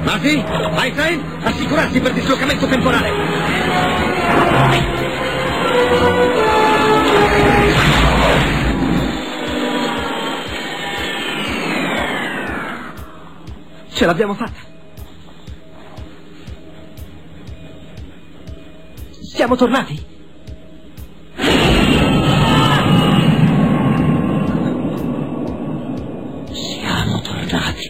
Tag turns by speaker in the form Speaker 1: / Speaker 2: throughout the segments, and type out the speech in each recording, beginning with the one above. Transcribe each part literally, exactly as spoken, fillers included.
Speaker 1: Marty? Einstein? Assicurarsi per dislocamento temporale. Ce l'abbiamo fatta. Siamo tornati. Siamo tornati.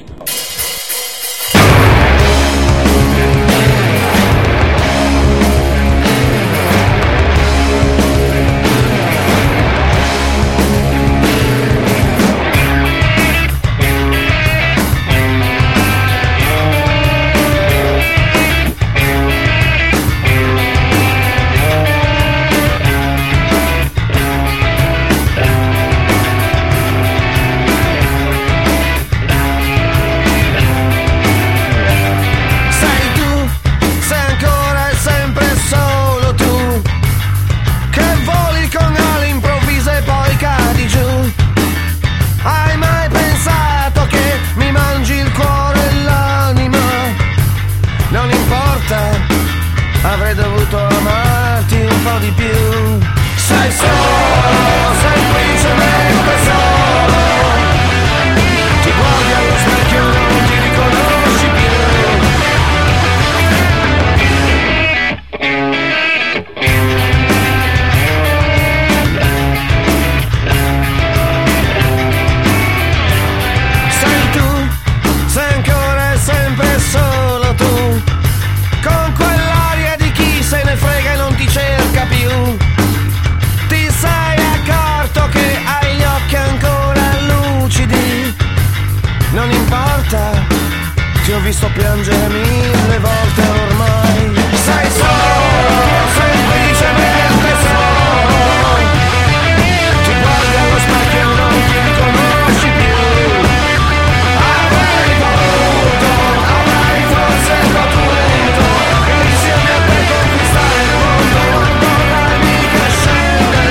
Speaker 2: Avrei dovuto amarti un po' di più. Sei solo, semplicemente solo. Ti guardi allo specchio, non ti riconosci più. Sei tu, sei ancora e sempre solo tu. Con quell'aria di chi se ne frega e non ti cerca più. Ti sei accorto che hai gli occhi ancora lucidi. Non importa, ti ho visto piangere mille volte ormai. Sei solo, semplicemente solo. Ti guardi allo specchio e non ti riconosci più. Avrei voluto, avrei forse potuto insieme a te conquistare il mondo, non vorrei mica scendere.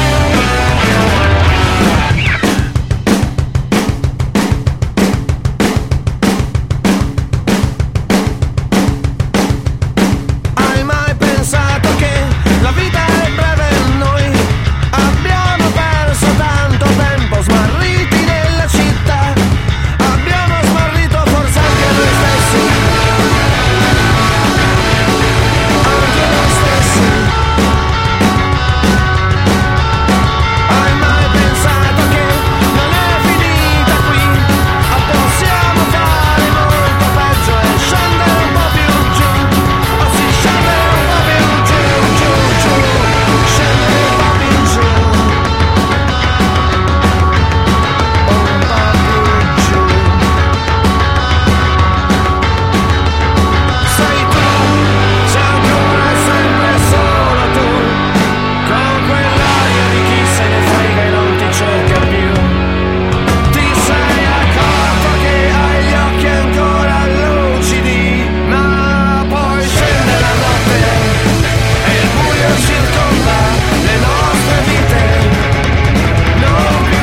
Speaker 2: Hai mai pensato che la vita è breve e noi abbiamo perso tanto tempo smarriti nella città? Abbiamo smarrito forse anche noi stessi. Anche noi stessi. Hai mai pensato che non è finita qui? O possiamo fare molto peggio e scendere un po' più giù? O si scende un po' più giù, giù, giù. Scendere un po' più giù. Un po' più giù. Sei tu, sei ancora e sempre solo tu. Con quell'aria di chi se ne frega e non ti cerca più. Ti sei accorto che hai gli occhi ancora lucidi, ma poi scende la notte e il buio circonda le nostre vite. Non più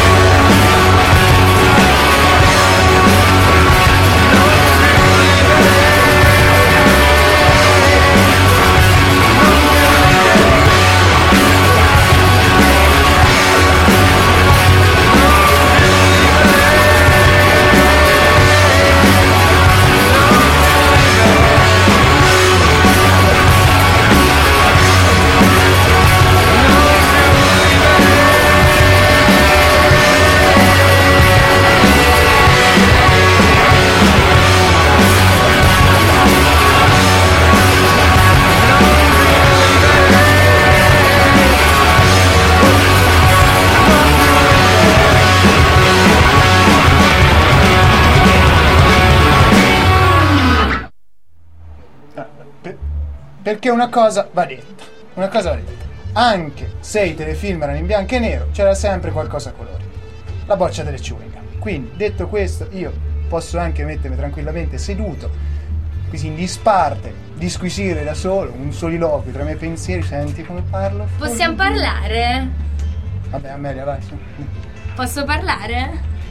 Speaker 3: Per- perché una cosa va detta, una cosa va detta. Anche se i telefilm erano in bianco e nero, c'era sempre qualcosa a colori. La boccia delle chewing gum. Quindi, detto questo, io posso anche mettermi tranquillamente seduto, così in disparte, disquisire da solo, un soliloquio tra i miei pensieri. Senti come parlo?
Speaker 4: Possiamo parlare?
Speaker 3: Vabbè, Amelia, vai, su.
Speaker 4: Posso parlare?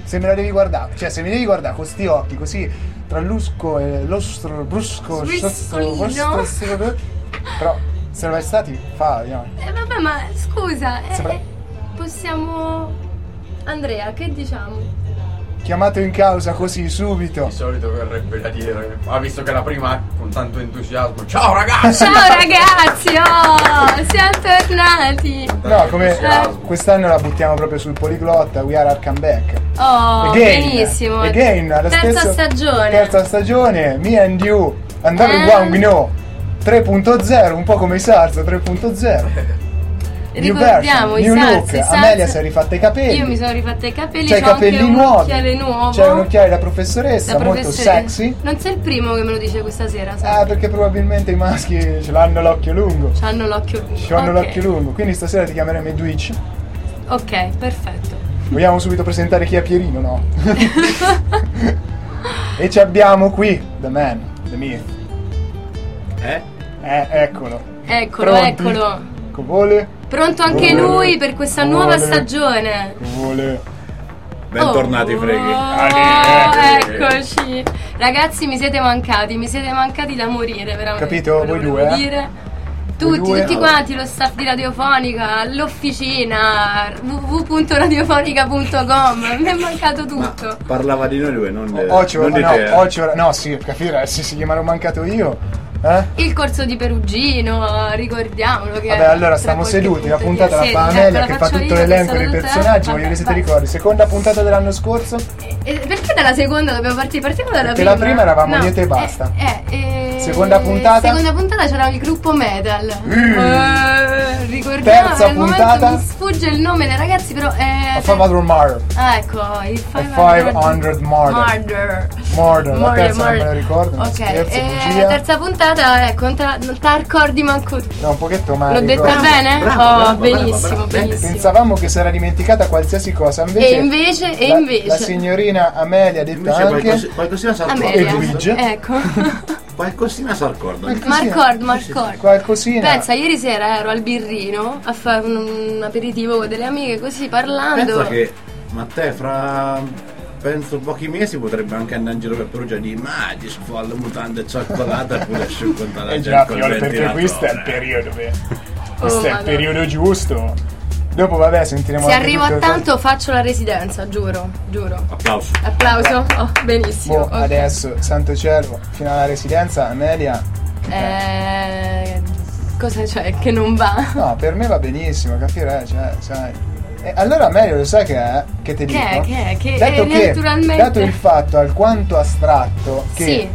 Speaker 3: Se me la devi guardare, cioè se mi devi guardare con sti occhi così tra lusco e l'ostro brusco,
Speaker 4: Swiscolino.
Speaker 3: sotto- però se lo vai stati fa, no.
Speaker 4: Eh vabbè, ma scusa, eh,
Speaker 3: Sembra-
Speaker 4: eh, possiamo... Andrea, che diciamo?
Speaker 3: Chiamato in causa così subito.
Speaker 5: Di solito verrebbe da dire, ma visto che è la prima con tanto entusiasmo, ciao ragazzi!
Speaker 4: Ciao ragazzi, oh, siamo tornati!
Speaker 3: No, come
Speaker 5: Entusiasmo.
Speaker 3: quest'anno la buttiamo proprio sul poliglotta, We Are Arkham Back.
Speaker 4: Oh,
Speaker 3: Again,
Speaker 4: benissimo!
Speaker 3: again, alla
Speaker 4: Terza
Speaker 3: stessa-
Speaker 4: stagione!
Speaker 3: Terza stagione, Me and You, and everyone
Speaker 4: Eh.
Speaker 3: we know. tre punto zero, un po' come i Sarza tre punto zero. New
Speaker 4: Ricordiamo
Speaker 3: version,
Speaker 4: i
Speaker 3: new
Speaker 4: Sarza,
Speaker 3: look.
Speaker 4: i Sarza.
Speaker 3: Amelia si è rifatta i capelli.
Speaker 4: Io mi sono rifatta i capelli,
Speaker 3: C'hai i
Speaker 4: c'ho anche
Speaker 3: capelli
Speaker 4: un
Speaker 3: nuovi.
Speaker 4: occhiale nuovo.
Speaker 3: C'è un occhiale da professoressa,
Speaker 4: Da
Speaker 3: molto
Speaker 4: professoressa.
Speaker 3: sexy.
Speaker 4: Non sei il primo che me lo dice questa sera, sai?
Speaker 3: Ah, perché probabilmente i maschi ce l'hanno l'occhio lungo.
Speaker 4: C'hanno l'occhio lungo.
Speaker 3: C'hanno
Speaker 4: Ok.
Speaker 3: l'occhio lungo. Quindi stasera ti chiameremo Edwidge.
Speaker 4: Ok, perfetto.
Speaker 3: Vogliamo subito presentare chi è Pierino, no? E ci abbiamo qui The Man, The Myth.
Speaker 5: Eh?
Speaker 3: Eh, eccolo.
Speaker 4: Eccolo,
Speaker 3: Pronti?
Speaker 4: eccolo.
Speaker 3: Covole?
Speaker 4: Pronto anche
Speaker 3: Vuole.
Speaker 4: lui per questa nuova
Speaker 3: Vuole.
Speaker 4: stagione.
Speaker 3: Covole.
Speaker 5: Bentornati,
Speaker 4: Oh,
Speaker 5: freghi.
Speaker 4: eccoci. Ragazzi, mi siete mancati, mi siete mancati da morire, veramente.
Speaker 3: Capito?
Speaker 4: ve lo
Speaker 3: Voi
Speaker 4: volevo
Speaker 3: due, eh?
Speaker 4: dire.
Speaker 3: Voi
Speaker 4: Tutti,
Speaker 3: due?
Speaker 4: tutti quanti, lo staff di Radiofonica, l'officina, w w w punto radiofonica punto com. Mi è mancato tutto.
Speaker 5: Parlava di noi due, non, de-
Speaker 3: Oggi,
Speaker 5: non di
Speaker 3: no,
Speaker 5: te. eh.
Speaker 3: oggi, no, sì, capire, sì, sì, ma l'ho mancato io. Eh?
Speaker 4: Il corso di Perugino, ricordiamolo che
Speaker 3: Vabbè, allora
Speaker 4: tra
Speaker 3: stiamo
Speaker 4: qualche
Speaker 3: seduti, la
Speaker 4: punto
Speaker 3: puntata la
Speaker 4: di-
Speaker 3: fa
Speaker 4: sì,
Speaker 3: Amelia
Speaker 4: ecco,
Speaker 3: che
Speaker 4: la
Speaker 3: fa
Speaker 4: faccio
Speaker 3: tutto
Speaker 4: io,
Speaker 3: l'elenco
Speaker 4: che
Speaker 3: dei
Speaker 4: saluto-
Speaker 3: personaggi,
Speaker 4: vabbè,
Speaker 3: voglio che se ti
Speaker 4: vai.
Speaker 3: ricordi. Seconda puntata dell'anno scorso?
Speaker 4: E- e perché dalla seconda dobbiamo partire? Partiamo dalla
Speaker 3: Perché
Speaker 4: prima.
Speaker 3: la prima eravamo io e te, basta.
Speaker 4: Eh, eh, eh,
Speaker 3: Seconda puntata?
Speaker 4: Seconda puntata c'era il gruppo metal.
Speaker 3: Mm.
Speaker 4: Eh, ricordiamo,
Speaker 3: Terza
Speaker 4: nel momento
Speaker 3: puntata?
Speaker 4: mi sfugge il nome dei ragazzi, però eh,
Speaker 3: A Father Murder.
Speaker 4: ah, ecco, il
Speaker 3: cinquecento Murder. Murder, la terza non me lo ricordo, ma
Speaker 4: Ok,
Speaker 3: scherzo,
Speaker 4: eh,
Speaker 3: bugia.
Speaker 4: terza puntata, ecco, non te la, non te la ricordi manco tu.
Speaker 3: No, un pochetto male.
Speaker 4: L'ho detta
Speaker 3: ricordo.
Speaker 4: bene?
Speaker 5: Bravo,
Speaker 4: oh,
Speaker 5: bravo,
Speaker 4: benissimo,
Speaker 5: bravo, bravo.
Speaker 4: benissimo.
Speaker 3: Pensavamo che si era dimenticata qualsiasi cosa, invece.
Speaker 4: E invece, e
Speaker 3: la,
Speaker 4: invece.
Speaker 3: La signorina Amelia ha detto
Speaker 5: Invece
Speaker 3: anche.
Speaker 5: qualcos- qualcosina sa
Speaker 4: Amelia.
Speaker 5: ricordare.
Speaker 3: Edwidge.
Speaker 4: Ecco.
Speaker 5: Qualcosina sa ricordare.
Speaker 4: Marcord, Marcord.
Speaker 3: Qualcosina.
Speaker 4: Pensa, ieri sera ero al birrino a fare un, un aperitivo con delle amiche, così parlando.
Speaker 5: Pensa che Matteo fra penso pochi mesi potrebbe anche andare in giro per Perugia e dire ma di sfolle, mutande e cioccolata e pure scioccolata la
Speaker 3: Eh
Speaker 5: gente
Speaker 3: già,
Speaker 5: col
Speaker 3: Fiore, perché
Speaker 5: ventilatore.
Speaker 3: questo è il periodo, beh.
Speaker 4: Oh,
Speaker 3: Questo è il
Speaker 4: Madonna.
Speaker 3: periodo giusto. Dopo, vabbè, sentiremo
Speaker 4: Se
Speaker 3: anche
Speaker 4: arrivo a
Speaker 3: tutte le
Speaker 4: tanto faccio la residenza, giuro, giuro.
Speaker 5: Applauso.
Speaker 4: Applauso? Oh, benissimo.
Speaker 3: Boh,
Speaker 4: ok.
Speaker 3: adesso, Santo Cervo, fino alla residenza, Amelia.
Speaker 4: Eh, cosa c'è che non va?
Speaker 3: No, per me va benissimo, capire, cioè, sai. E allora meglio lo sai che è? Che ti
Speaker 4: Che
Speaker 3: dico?
Speaker 4: è, che è, che
Speaker 3: dato
Speaker 4: è
Speaker 3: che,
Speaker 4: naturalmente-
Speaker 3: dato il fatto alquanto astratto che.
Speaker 4: Sì.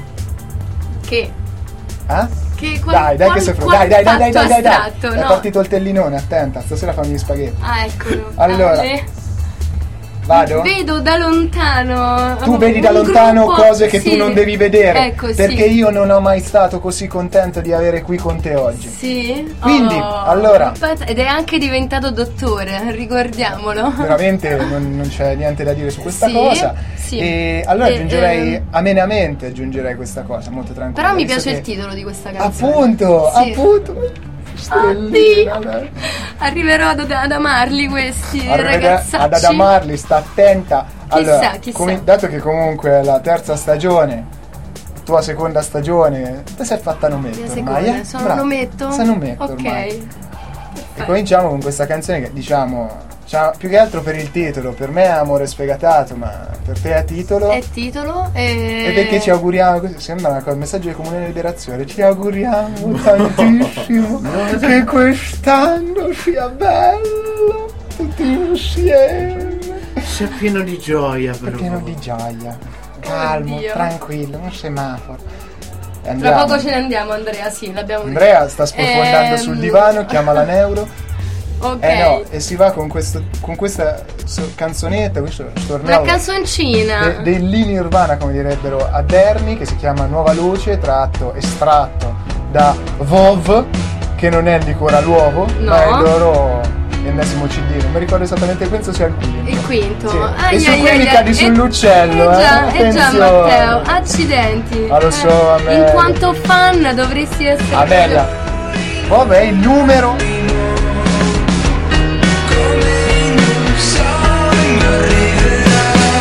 Speaker 4: Che?
Speaker 3: Eh?
Speaker 4: Che qual-
Speaker 3: Dai, dai
Speaker 4: qual-
Speaker 3: che sei fro-
Speaker 4: qual
Speaker 3: Dai, dai, dai, dai,
Speaker 4: fatto
Speaker 3: dai, dai,
Speaker 4: astratto,
Speaker 3: dai. È
Speaker 4: no?
Speaker 3: partito il tellinone, attenta, stasera fammi gli spaghetti.
Speaker 4: Ah, eccolo.
Speaker 3: Allora,
Speaker 4: Ale.
Speaker 3: Vado?
Speaker 4: Vedo da lontano.
Speaker 3: Tu
Speaker 4: un-
Speaker 3: vedi da
Speaker 4: un
Speaker 3: lontano
Speaker 4: gruppo-
Speaker 3: cose che
Speaker 4: sì.
Speaker 3: tu non devi vedere.
Speaker 4: Ecco,
Speaker 3: perché
Speaker 4: sì.
Speaker 3: io non ho mai stato così contento di avere qui con te oggi.
Speaker 4: Sì.
Speaker 3: Quindi,
Speaker 4: Oh,
Speaker 3: allora-
Speaker 4: aspetta, ed è anche diventato dottore, ricordiamolo.
Speaker 3: Veramente non, non c'è niente da dire su questa
Speaker 4: Sì,
Speaker 3: cosa.
Speaker 4: sì.
Speaker 3: E allora
Speaker 4: E,
Speaker 3: aggiungerei
Speaker 4: ehm,
Speaker 3: amenamente aggiungerei questa cosa, molto tranquilla.
Speaker 4: Però mi
Speaker 3: visto
Speaker 4: piace
Speaker 3: che-
Speaker 4: il titolo di questa canzone.
Speaker 3: Appunto,
Speaker 4: Sì.
Speaker 3: appunto. Stellina, dai.
Speaker 4: Arriverò ad, ad amarli questi
Speaker 3: Arrivederci,
Speaker 4: ragazzacci.
Speaker 3: ad adamarli, sta attenta. Allora,
Speaker 4: Chissà, chissà.
Speaker 3: come- dato che comunque è la terza stagione, tua seconda stagione, te sei fatta nometto
Speaker 4: Mia
Speaker 3: ormai,
Speaker 4: seconda,
Speaker 3: eh?
Speaker 4: sono
Speaker 3: Brava.
Speaker 4: nometto?
Speaker 3: Sei nometto
Speaker 4: Ok.
Speaker 3: ormai. E cominciamo con questa canzone che diciamo, cioè, più che altro per il titolo, per me è Amore sfegatato, ma per te è titolo.
Speaker 4: È titolo e...
Speaker 3: E perché ci auguriamo, così sembra una cosa, un messaggio di Comune Liberazione, ci auguriamo tantissimo che quest'anno sia bello, tutti insieme.
Speaker 5: Sei pieno di gioia,
Speaker 3: È
Speaker 5: però.
Speaker 3: pieno di gioia, calmo,
Speaker 4: Oddio.
Speaker 3: tranquillo, un semaforo. E
Speaker 4: Tra
Speaker 3: andiamo.
Speaker 4: poco ce ne andiamo, Andrea, sì, l'abbiamo detto.
Speaker 3: Andrea sta sprofondando
Speaker 4: Ehm,
Speaker 3: sul divano, chiama la neuro.
Speaker 4: Ok.
Speaker 3: Eh no, e si va con, questo, con questa so- canzonetta, questo
Speaker 4: Una
Speaker 3: stornello
Speaker 4: canzoncina.
Speaker 3: de- dei Nirvana, come direbbero a Dermi, che si chiama Nuova Luce, tratto estratto da Vov, che non è il liquore all'uovo,
Speaker 4: No.
Speaker 3: ma è il loro ennesimo C D, non mi ricordo esattamente, penso sia il quinto.
Speaker 4: Il quinto.
Speaker 3: Sì.
Speaker 4: Ai,
Speaker 3: E su
Speaker 4: ai,
Speaker 3: quelli
Speaker 4: ai,
Speaker 3: cadi
Speaker 4: ai.
Speaker 3: sull'uccello,
Speaker 4: eh, già,
Speaker 3: eh.
Speaker 4: eh già,
Speaker 3: Attenzione.
Speaker 4: Matteo, accidenti.
Speaker 3: Ma lo so,
Speaker 4: Eh,
Speaker 3: Amelia.
Speaker 4: In quanto fan dovresti essere...
Speaker 3: Amelia, Vov è il numero.
Speaker 6: Come in un sogno arriverà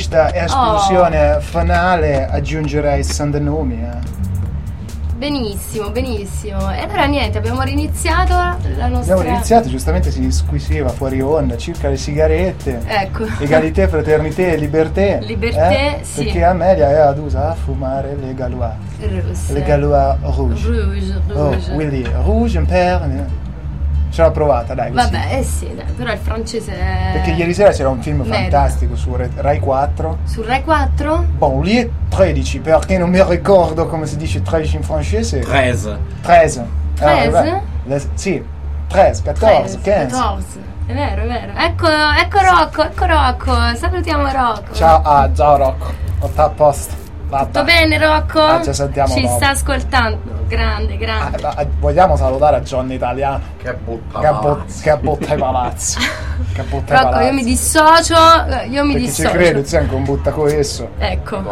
Speaker 3: questa esplosione finale aggiungerei Sandanumi. Eh.
Speaker 4: Benissimo, benissimo. E allora niente, abbiamo riniziato la nostra...
Speaker 3: Abbiamo iniziato, giustamente si disquisiva fuori onda circa le sigarette.
Speaker 4: Ecco.
Speaker 3: Egalité, fraternité, liberté.
Speaker 4: Liberté,
Speaker 3: eh?
Speaker 4: sì.
Speaker 3: Perché Amelia è adusa a fumare le Galois.
Speaker 4: Russe.
Speaker 3: Le Galois rouge.
Speaker 4: Rouge, rouge.
Speaker 3: Oh, Willy, rouge, un per... Ce l'ho provata, dai, così.
Speaker 4: Vabbè, eh sì, dai, però il francese è...
Speaker 3: Perché ieri sera c'era un film
Speaker 4: merita.
Speaker 3: fantastico su Re- Rai quattro.
Speaker 4: Su Rai quattro?
Speaker 3: Bon, lì è tredici, perché non mi ricordo come si dice tredici in francese.
Speaker 5: Treze.
Speaker 3: tredici.
Speaker 4: tredici?
Speaker 3: vabbè, le- sì, tredici, quattordici, quindici.
Speaker 4: quattordici. È vero, è vero. Ecco, ecco Rocco, ecco Rocco. Salutiamo Rocco.
Speaker 3: Ciao, ah, ciao Rocco. Tutto a posto. Vabbè.
Speaker 4: Tutto bene Rocco?
Speaker 3: Ah, ci sentiamo
Speaker 4: Ci
Speaker 3: dopo.
Speaker 4: sta ascoltando. Grande, grande.
Speaker 3: Ah, ah, vogliamo salutare a Johnny Italiano
Speaker 5: Che butta
Speaker 3: che, bo-
Speaker 5: palazzi.
Speaker 3: che butta i palazzi. Che butta i
Speaker 4: Rocco,
Speaker 3: palazzi.
Speaker 4: io mi dissocio, io mi
Speaker 3: Perché ci
Speaker 4: dissocio.
Speaker 3: credo, sei anche un buttacoesso.
Speaker 4: Ecco.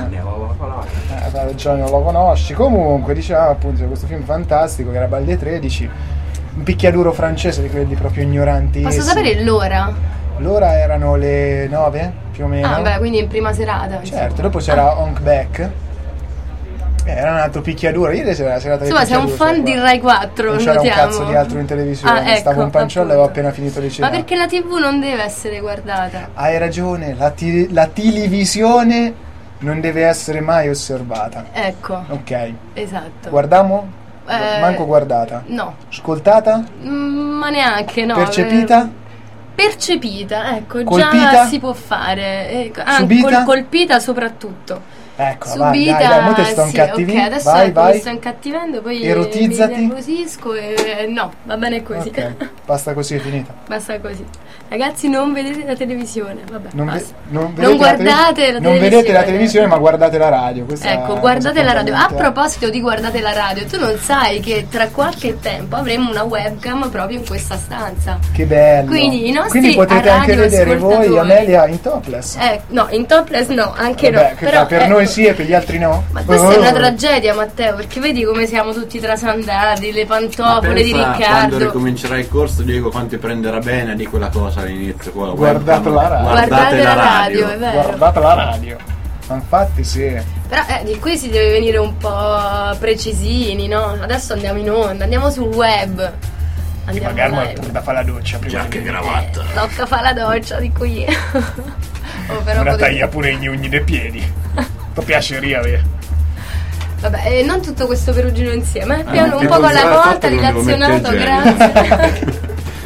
Speaker 3: Eh, beh, Johnny non lo conosci. Comunque, diciamo appunto, questo film fantastico che era Balde tredici. Un picchiaduro francese di quelli proprio ignoranti.
Speaker 4: Posso sapere l'ora?
Speaker 3: L'ora erano le nove più o meno.
Speaker 4: Ah, beh, quindi in prima serata.
Speaker 3: Certo,
Speaker 4: insomma.
Speaker 3: dopo c'era
Speaker 4: Ah.
Speaker 3: Honk Back. Eh, era un altro picchiaduro. Ieri sera la serata di
Speaker 4: Insomma, sei un
Speaker 3: picchiaduro,
Speaker 4: fan
Speaker 3: qua.
Speaker 4: di Rai quattro,
Speaker 3: Non c'era
Speaker 4: notiamo.
Speaker 3: un cazzo di altro in televisione.
Speaker 4: Ah, ecco,
Speaker 3: Stavo un panciolo e
Speaker 4: appunto.
Speaker 3: avevo appena finito di
Speaker 4: Ma
Speaker 3: cenare.
Speaker 4: perché la tivù non deve essere guardata?
Speaker 3: Hai ragione, la, ti- la televisione non deve essere mai osservata.
Speaker 4: Ecco,
Speaker 3: Ok.
Speaker 4: esatto.
Speaker 3: Guardiamo?
Speaker 4: Eh,
Speaker 3: Manco guardata.
Speaker 4: No,
Speaker 3: Ascoltata?
Speaker 4: Mm, ma neanche, no.
Speaker 3: Percepita?
Speaker 4: eh, Percepita, ecco,
Speaker 3: Colpita?
Speaker 4: già si può fare. Ecco, ah,
Speaker 3: Subita?
Speaker 4: col- colpita soprattutto.
Speaker 3: Ecco, vai,
Speaker 4: Subita,
Speaker 3: dai, dai, mo te sto
Speaker 4: sì,
Speaker 3: incattivi.
Speaker 4: ok, adesso
Speaker 3: vai,
Speaker 4: ecco,
Speaker 3: vai.
Speaker 4: mi sto incattivendo, poi
Speaker 3: Erotizzati.
Speaker 4: mi nervosisco e no, va bene così.
Speaker 3: Ok, basta così, è finita.
Speaker 4: Basta così. Ragazzi, non vedete la televisione, vabbè,
Speaker 3: Non, ve-
Speaker 4: basta.
Speaker 3: non,
Speaker 4: Non
Speaker 3: vedete
Speaker 4: guardate
Speaker 3: la,
Speaker 4: la
Speaker 3: tele- non
Speaker 4: televisione.
Speaker 3: vedete la televisione, ma guardate la radio. Questa è
Speaker 4: Ecco,
Speaker 3: una
Speaker 4: guardate
Speaker 3: cosa
Speaker 4: la radio. A
Speaker 3: fondamentale.
Speaker 4: proposito di guardate la radio, tu non sai che tra qualche tempo avremo una webcam proprio in questa stanza.
Speaker 3: Che bello.
Speaker 4: Quindi i nostri
Speaker 3: Quindi potete anche vedere voi
Speaker 4: radioascoltatori-
Speaker 3: Amelia in topless.
Speaker 4: Eh, no, in topless no, anche
Speaker 3: Vabbè,
Speaker 4: no.
Speaker 3: che
Speaker 4: Però,
Speaker 3: fa, per
Speaker 4: ecco,
Speaker 3: noi sì e per gli altri no.
Speaker 4: Ma questa è
Speaker 3: Oh.
Speaker 4: una tragedia, Matteo, perché vedi come siamo tutti trasandati, le pantofole di
Speaker 5: Quando
Speaker 4: Riccardo.
Speaker 5: ricomincerà il corso, Diego quanti prenderà bene di quella cosa all'inizio. Quella
Speaker 3: Guardate
Speaker 5: webcam.
Speaker 3: la radio.
Speaker 4: Guardate la radio, è vero.
Speaker 3: Guardate la radio. Ma infatti sì.
Speaker 4: Però eh, di qui si deve venire un po' precisini, no? Adesso andiamo in onda, andiamo sul web. Andiamo
Speaker 3: Magari ma
Speaker 4: live.
Speaker 3: da fare la doccia prima.
Speaker 5: Giacca e
Speaker 3: di-
Speaker 5: cravatta.
Speaker 4: Tocca fare la doccia di qui. Oh, però
Speaker 3: Una
Speaker 4: potete-
Speaker 3: taglia pure i gnugni dei piedi. Ti piaceria, vero?
Speaker 4: Vabbè, eh, non tutto questo perugino insieme, eh?
Speaker 5: Ah,
Speaker 4: Piano un
Speaker 5: perché
Speaker 4: po' con la
Speaker 5: così,
Speaker 4: volta,
Speaker 5: fatto che non devo
Speaker 4: dilazionato,
Speaker 5: mettere il
Speaker 4: grazie.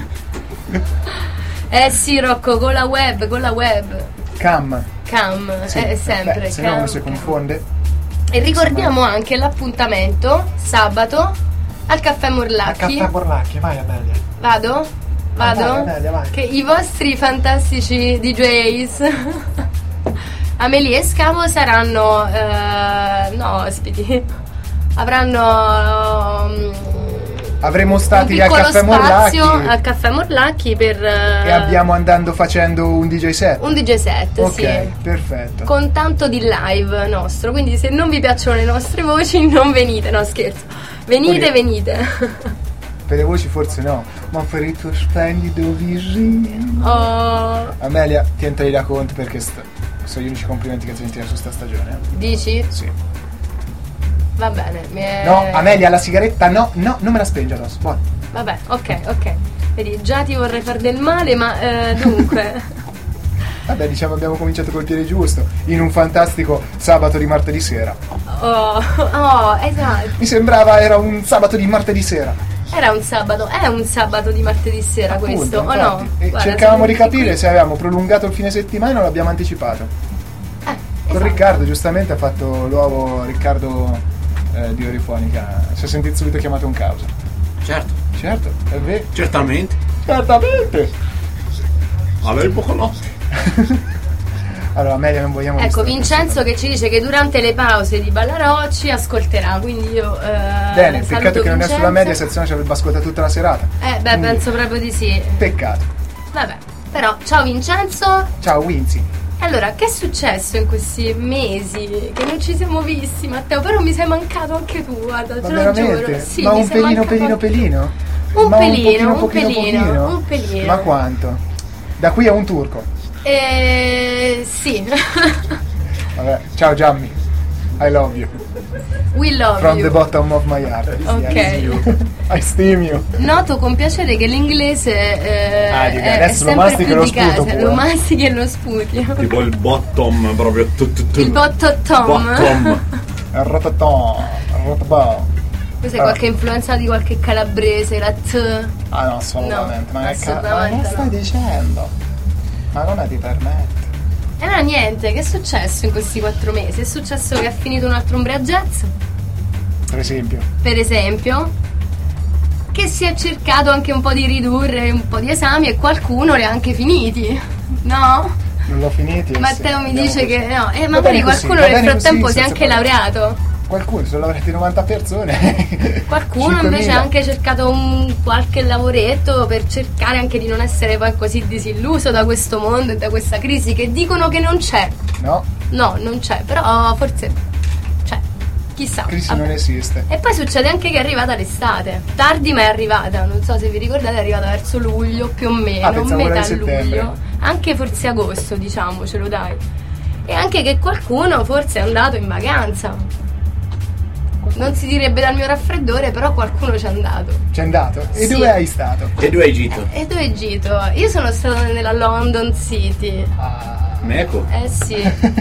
Speaker 4: Eh sì, Rocco, con la web, con la web.
Speaker 3: Cam.
Speaker 4: Cam,
Speaker 3: Sì.
Speaker 4: è sempre
Speaker 3: Beh, se no
Speaker 4: cam,
Speaker 3: uno si
Speaker 4: cam.
Speaker 3: confonde.
Speaker 4: E ricordiamo anche l'appuntamento sabato al Caffè Morlacchi.
Speaker 3: Borlacchi, vai Amelia.
Speaker 4: Vado? Vado?
Speaker 3: vai, Amelia, vai.
Speaker 4: Che i vostri fantastici D Js Amelie e Scavo saranno eh, no, ospiti. Avranno um,
Speaker 3: Avremo
Speaker 4: un
Speaker 3: stati al
Speaker 4: piccolo
Speaker 3: Caffè Morlacchi
Speaker 4: spazio al Caffè Morlacchi per eh,
Speaker 3: e abbiamo andando facendo un D J set.
Speaker 4: un D J set,
Speaker 3: Ok,
Speaker 4: sì.
Speaker 3: perfetto.
Speaker 4: Con tanto di live nostro, quindi se non vi piacciono le nostre voci non venite, no scherzo. Venite,
Speaker 3: Poi-
Speaker 4: venite.
Speaker 3: Per le voci forse no, ma per il tuo splendido visino.
Speaker 4: Oh,
Speaker 3: Amelia, tientali da conto perché st- sono gli unici complimenti che sentiamo su sta stagione. eh.
Speaker 4: dici?
Speaker 3: Sì.
Speaker 4: Va bene. mi è-
Speaker 3: No, Amelia, la sigaretta no, no, non me la spenge addosso. Buono.
Speaker 4: Vabbè, ok, ok. Vedi, già ti vorrei far del male, ma eh, dunque.
Speaker 3: Vabbè, diciamo abbiamo cominciato col piede giusto, in un fantastico sabato di martedì sera.
Speaker 4: Oh, oh, esatto.
Speaker 3: Mi sembrava era un sabato di martedì sera.
Speaker 4: Era un sabato, è un sabato di martedì sera questo,
Speaker 3: Appunto,
Speaker 4: o no?
Speaker 3: infatti. E
Speaker 4: Guarda,
Speaker 3: cercavamo
Speaker 4: siamo
Speaker 3: di
Speaker 4: tutti
Speaker 3: capire
Speaker 4: qui.
Speaker 3: se avevamo prolungato il fine settimana o l'abbiamo anticipato.
Speaker 4: Eh,
Speaker 3: Con
Speaker 4: esatto.
Speaker 3: Riccardo giustamente ha fatto l'uovo Riccardo eh, di Orifonica. Si è sentito subito chiamato un causa.
Speaker 5: Certo,
Speaker 3: Certo, è vero.
Speaker 5: certamente.
Speaker 3: Certamente.
Speaker 5: Vabbè, il poco
Speaker 3: Allora, Amelia, non vogliamo
Speaker 4: Ecco,
Speaker 3: distrarre.
Speaker 4: Vincenzo che ci dice che durante le pause di Ballarocci ascolterà, quindi io eh,
Speaker 3: Bene,
Speaker 4: saluto
Speaker 3: peccato che non è
Speaker 4: Vincenzo.
Speaker 3: sulla media, se no ci avrebbe ascoltato tutta la serata.
Speaker 4: Eh, beh,
Speaker 3: Quindi,
Speaker 4: penso proprio di sì.
Speaker 3: Peccato.
Speaker 4: Vabbè, però, ciao Vincenzo.
Speaker 3: Ciao, Winzy.
Speaker 4: Allora, che è successo in questi mesi che non ci siamo visti, Matteo? Però mi sei mancato anche tu, guarda,
Speaker 3: Ma
Speaker 4: te lo
Speaker 3: veramente?
Speaker 4: giuro. Sì,
Speaker 3: Ma
Speaker 4: mi
Speaker 3: un
Speaker 4: sei
Speaker 3: pelino,
Speaker 4: mancato
Speaker 3: pelino,
Speaker 4: anche-
Speaker 3: pelino?
Speaker 4: Un
Speaker 3: Ma
Speaker 4: pelino,
Speaker 3: pochino,
Speaker 4: un
Speaker 3: pochino,
Speaker 4: pelino,
Speaker 3: pochino?
Speaker 4: un pelino.
Speaker 3: Ma quanto? Da qui a un turco.
Speaker 4: Eh, sì.
Speaker 3: Vabbè, ciao Gianni, I love you.
Speaker 4: We love
Speaker 3: From
Speaker 4: you.
Speaker 3: the bottom of my heart.
Speaker 4: Ok.
Speaker 3: I steam you.
Speaker 4: Noto con piacere che l'inglese eh,
Speaker 3: Ah, dica,
Speaker 4: è, è
Speaker 3: adesso lo
Speaker 4: sempre
Speaker 3: mastichi
Speaker 4: più
Speaker 3: e lo
Speaker 4: di
Speaker 3: sputo
Speaker 4: casa,
Speaker 3: pure.
Speaker 4: lo mastichi e lo sputi.
Speaker 5: Tipo il bottom proprio tu, tu, tu.
Speaker 4: Il bottom tom.
Speaker 5: Bottom.
Speaker 3: Rototom, rototom.
Speaker 4: Questa è
Speaker 3: Ah.
Speaker 4: qualche influenza di qualche calabrese, la T.
Speaker 3: Ah no, assolutamente.
Speaker 4: No,
Speaker 3: ma, che ca- ma
Speaker 4: assolutamente
Speaker 3: che stai
Speaker 4: no.
Speaker 3: dicendo? Ma come ti permetti?
Speaker 4: E no, niente, che è successo in questi quattro mesi? È successo che ha finito un altro Umbria Jazz,
Speaker 3: Per esempio.
Speaker 4: per esempio, che si è cercato anche un po' di ridurre un po' di esami e qualcuno li ha anche finiti, no?
Speaker 3: Non l'ho finiti. e
Speaker 4: Matteo
Speaker 3: sì,
Speaker 4: mi
Speaker 3: andiamo
Speaker 4: dice
Speaker 3: così.
Speaker 4: che no, e
Speaker 3: Va
Speaker 4: magari
Speaker 3: bene così,
Speaker 4: qualcuno
Speaker 3: va
Speaker 4: nel
Speaker 3: bene
Speaker 4: frattempo
Speaker 3: così,
Speaker 4: si è
Speaker 3: senza
Speaker 4: anche
Speaker 3: problemi.
Speaker 4: laureato.
Speaker 3: Qualcuno, sono laureati novanta persone.
Speaker 4: Qualcuno invece
Speaker 3: cinquemila.
Speaker 4: ha anche cercato un qualche lavoretto per cercare anche di non essere poi così disilluso da questo mondo e da questa crisi che dicono che non c'è.
Speaker 3: No,
Speaker 4: No, non c'è, però forse c'è. Chissà.
Speaker 3: crisi
Speaker 4: Vabbè.
Speaker 3: non esiste.
Speaker 4: E poi succede anche che è arrivata l'estate. Tardi ma è arrivata, non so se vi ricordate, è arrivata verso luglio più o meno,
Speaker 3: Ah, pensavo
Speaker 4: metà
Speaker 3: era di settembre.
Speaker 4: luglio. Anche forse agosto, diciamocelo, dai. E anche che qualcuno forse è andato in vacanza. Non si direbbe dal mio raffreddore, però qualcuno c'è andato.
Speaker 3: C'è andato? E
Speaker 4: Sì.
Speaker 3: dove hai stato?
Speaker 5: E dove hai gito?
Speaker 4: E dove è Gito? Io sono stata nella London City.
Speaker 3: Ah.
Speaker 5: Meco?
Speaker 4: Eh sì.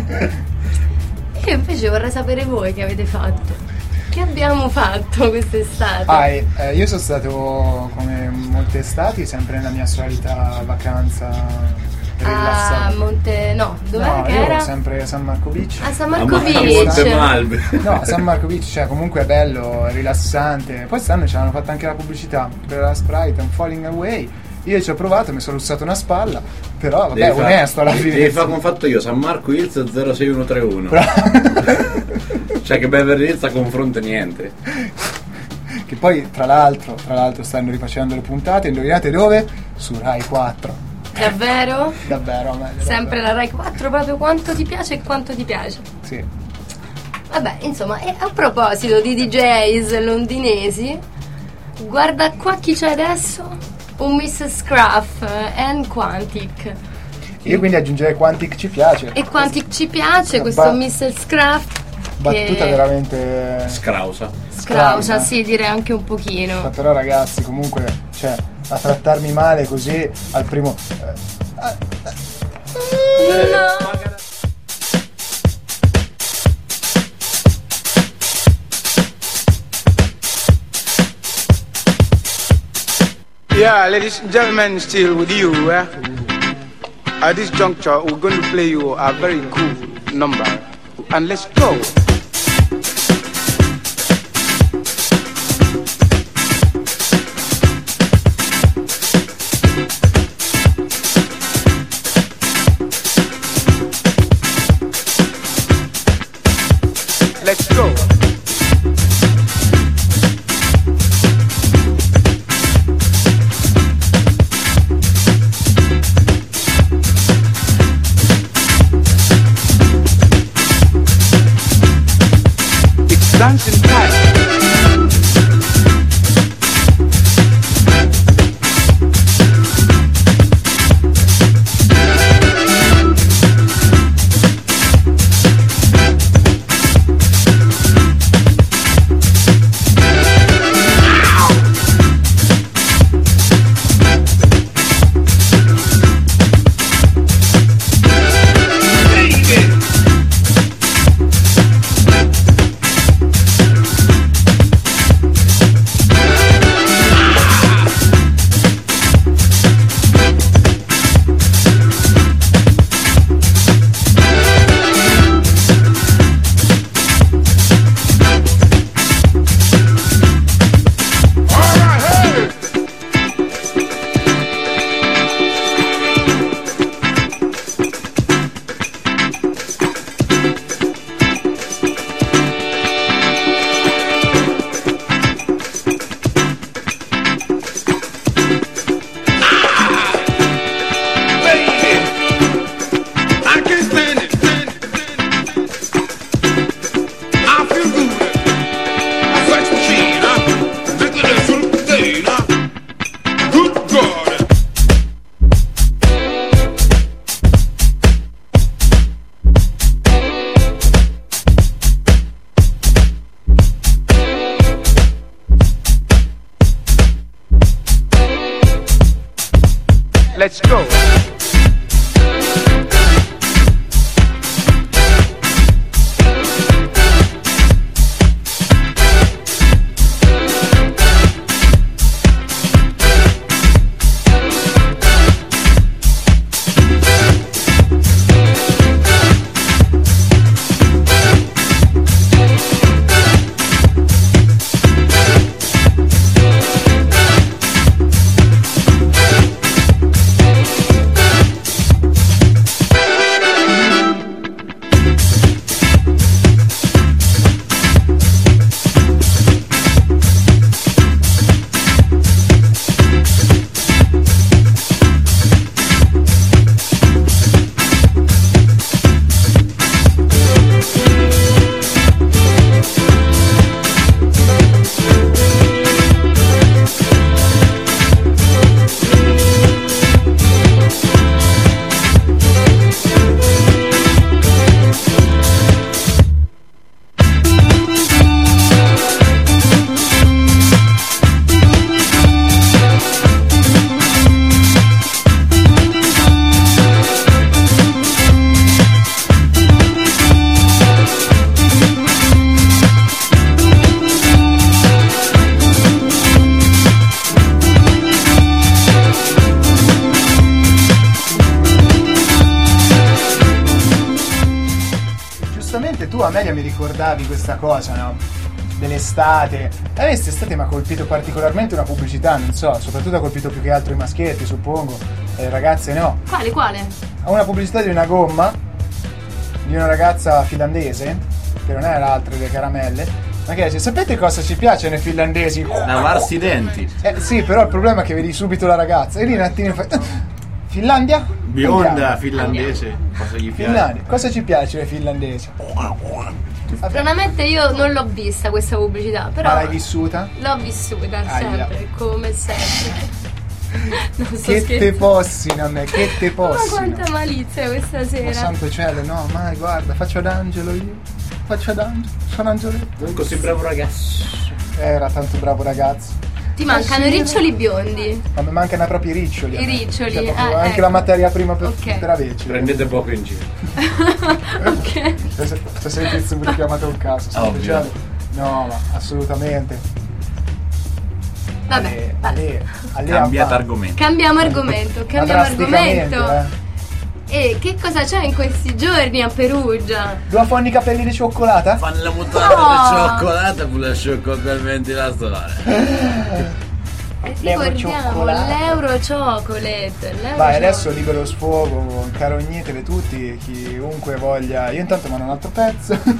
Speaker 4: Io invece vorrei sapere voi che avete fatto. Che abbiamo fatto quest'estate?
Speaker 3: Ah, e, eh, io sono stato come molte estati sempre nella mia solita vacanza
Speaker 4: A
Speaker 3: rilassata.
Speaker 4: Monte... no, dov'era
Speaker 3: No,
Speaker 4: che
Speaker 3: io
Speaker 4: era?
Speaker 3: sempre a San Marco Beach.
Speaker 4: A San
Speaker 5: A
Speaker 4: Marco
Speaker 5: Ma- a
Speaker 4: Beach.
Speaker 5: Monte Malve.
Speaker 3: No, a San Marco Beach, cioè comunque è bello, è rilassante. Poi quest'anno ci hanno fatto anche la pubblicità per la Sprite, I'm Falling Away. Io ci ho provato, mi sono lussato una spalla, però vabbè,
Speaker 5: Devi fa-
Speaker 3: onesto alla fine.
Speaker 5: Devi fare come ho fatto io, San Marco Hills zero sei uno tre uno. Cioè che Beverly Hills a confronto niente.
Speaker 3: Che poi, tra l'altro, tra l'altro stanno rifacendo le puntate, indovinate dove? Su Rai quattro.
Speaker 4: Davvero?
Speaker 3: Davvero, a me.
Speaker 4: Sempre la Rai quattro, proprio quanto ti piace e quanto ti piace.
Speaker 3: Sì.
Speaker 4: Vabbè, insomma, e a proposito di D Js londinesi, guarda qua chi c'è adesso. Un miss Scruff and Quantic.
Speaker 3: Io quindi aggiungerei Quantic ci piace.
Speaker 4: E Quantic ci piace,
Speaker 3: Una
Speaker 4: questo
Speaker 3: ba-
Speaker 4: miss Scruff.
Speaker 3: Battuta
Speaker 4: che
Speaker 3: veramente
Speaker 5: Scrausa.
Speaker 4: scrausa,
Speaker 3: strana.
Speaker 4: sì, direi anche un
Speaker 3: Ma
Speaker 4: pochino.
Speaker 3: però ragazzi, comunque, cioè, a trattarmi male così al primo... eh,
Speaker 4: No.
Speaker 6: Yeah, ladies and gentlemen, still with you. Eh? At this juncture, we're going to play you a very cool number. And let's go. Let's go. It's dancing time. Let's go.
Speaker 3: Tu, Amelia, mi ricordavi questa cosa, no? Dell'estate. A me quest'estate mi ha colpito particolarmente una pubblicità, non so, soprattutto ha colpito più che altro i maschietti, suppongo, e le ragazze no.
Speaker 4: Quale, quale?
Speaker 3: Una pubblicità di una gomma di una ragazza finlandese, che non è l'altra delle caramelle, ma che dice: sapete cosa ci piace nei finlandesi?
Speaker 5: Lavarsi i denti.
Speaker 3: Eh sì, però il problema è che vedi subito la ragazza e lì un attimo fai: Finlandia?
Speaker 5: Bionda,
Speaker 3: Andiamo.
Speaker 5: finlandese. Cosa gli piace?
Speaker 3: Finlandia. Cosa ci piace ai finlandesi?
Speaker 4: Stranamente io non l'ho vista questa pubblicità, però
Speaker 3: Ma l'hai vissuta?
Speaker 4: l'ho vissuta
Speaker 3: Aia.
Speaker 4: sempre, come sempre. Non sto
Speaker 3: Che te
Speaker 4: scherzando.
Speaker 3: possi, a me, che te
Speaker 4: Ma
Speaker 3: possi.
Speaker 4: quanta malizia questa
Speaker 3: Oh
Speaker 4: sera.
Speaker 3: santo cielo, no, mai, guarda, faccio ad angelo io. Faccio ad angelo, sono angioletto.
Speaker 5: Un così bravo ragazzo.
Speaker 3: Era tanto bravo ragazzo.
Speaker 4: Ti mancano i riccioli biondi.
Speaker 3: Ma mi mancano proprio i riccioli. a
Speaker 4: I
Speaker 3: me.
Speaker 4: riccioli,
Speaker 3: Cioè, proprio
Speaker 4: ah,
Speaker 3: anche
Speaker 4: ecco.
Speaker 3: la materia prima per,
Speaker 4: Ok.
Speaker 3: per averci.
Speaker 5: Prendete poco in giro.
Speaker 4: Ok.
Speaker 3: Stasera il tizio mi ha chiamato un caso, santo
Speaker 5: Ovvio.
Speaker 3: cielo. No, ma assolutamente.
Speaker 4: Vabbè,
Speaker 3: Ale,
Speaker 4: vabbè.
Speaker 3: ale, ale
Speaker 5: Cambiate
Speaker 3: avanti.
Speaker 5: argomento.
Speaker 4: Cambiamo argomento,
Speaker 3: Ma
Speaker 4: cambiamo
Speaker 3: drasticamente,
Speaker 4: argomento.
Speaker 3: eh.
Speaker 4: E che cosa c'è in questi giorni a Perugia?
Speaker 3: Due fanno i capelli di cioccolata?
Speaker 5: Fanno la mutanda
Speaker 4: No.
Speaker 5: di cioccolata pure sciocco per ventilatore.
Speaker 4: Eh,
Speaker 3: L'euro
Speaker 4: ricordiamo
Speaker 3: cioccolato.
Speaker 4: l'euro chocolate. l'euro
Speaker 3: Vai, adesso
Speaker 4: chocolate.
Speaker 3: libero sfogo, carognetele tutti, chiunque voglia. Io intanto mando un altro pezzo. Che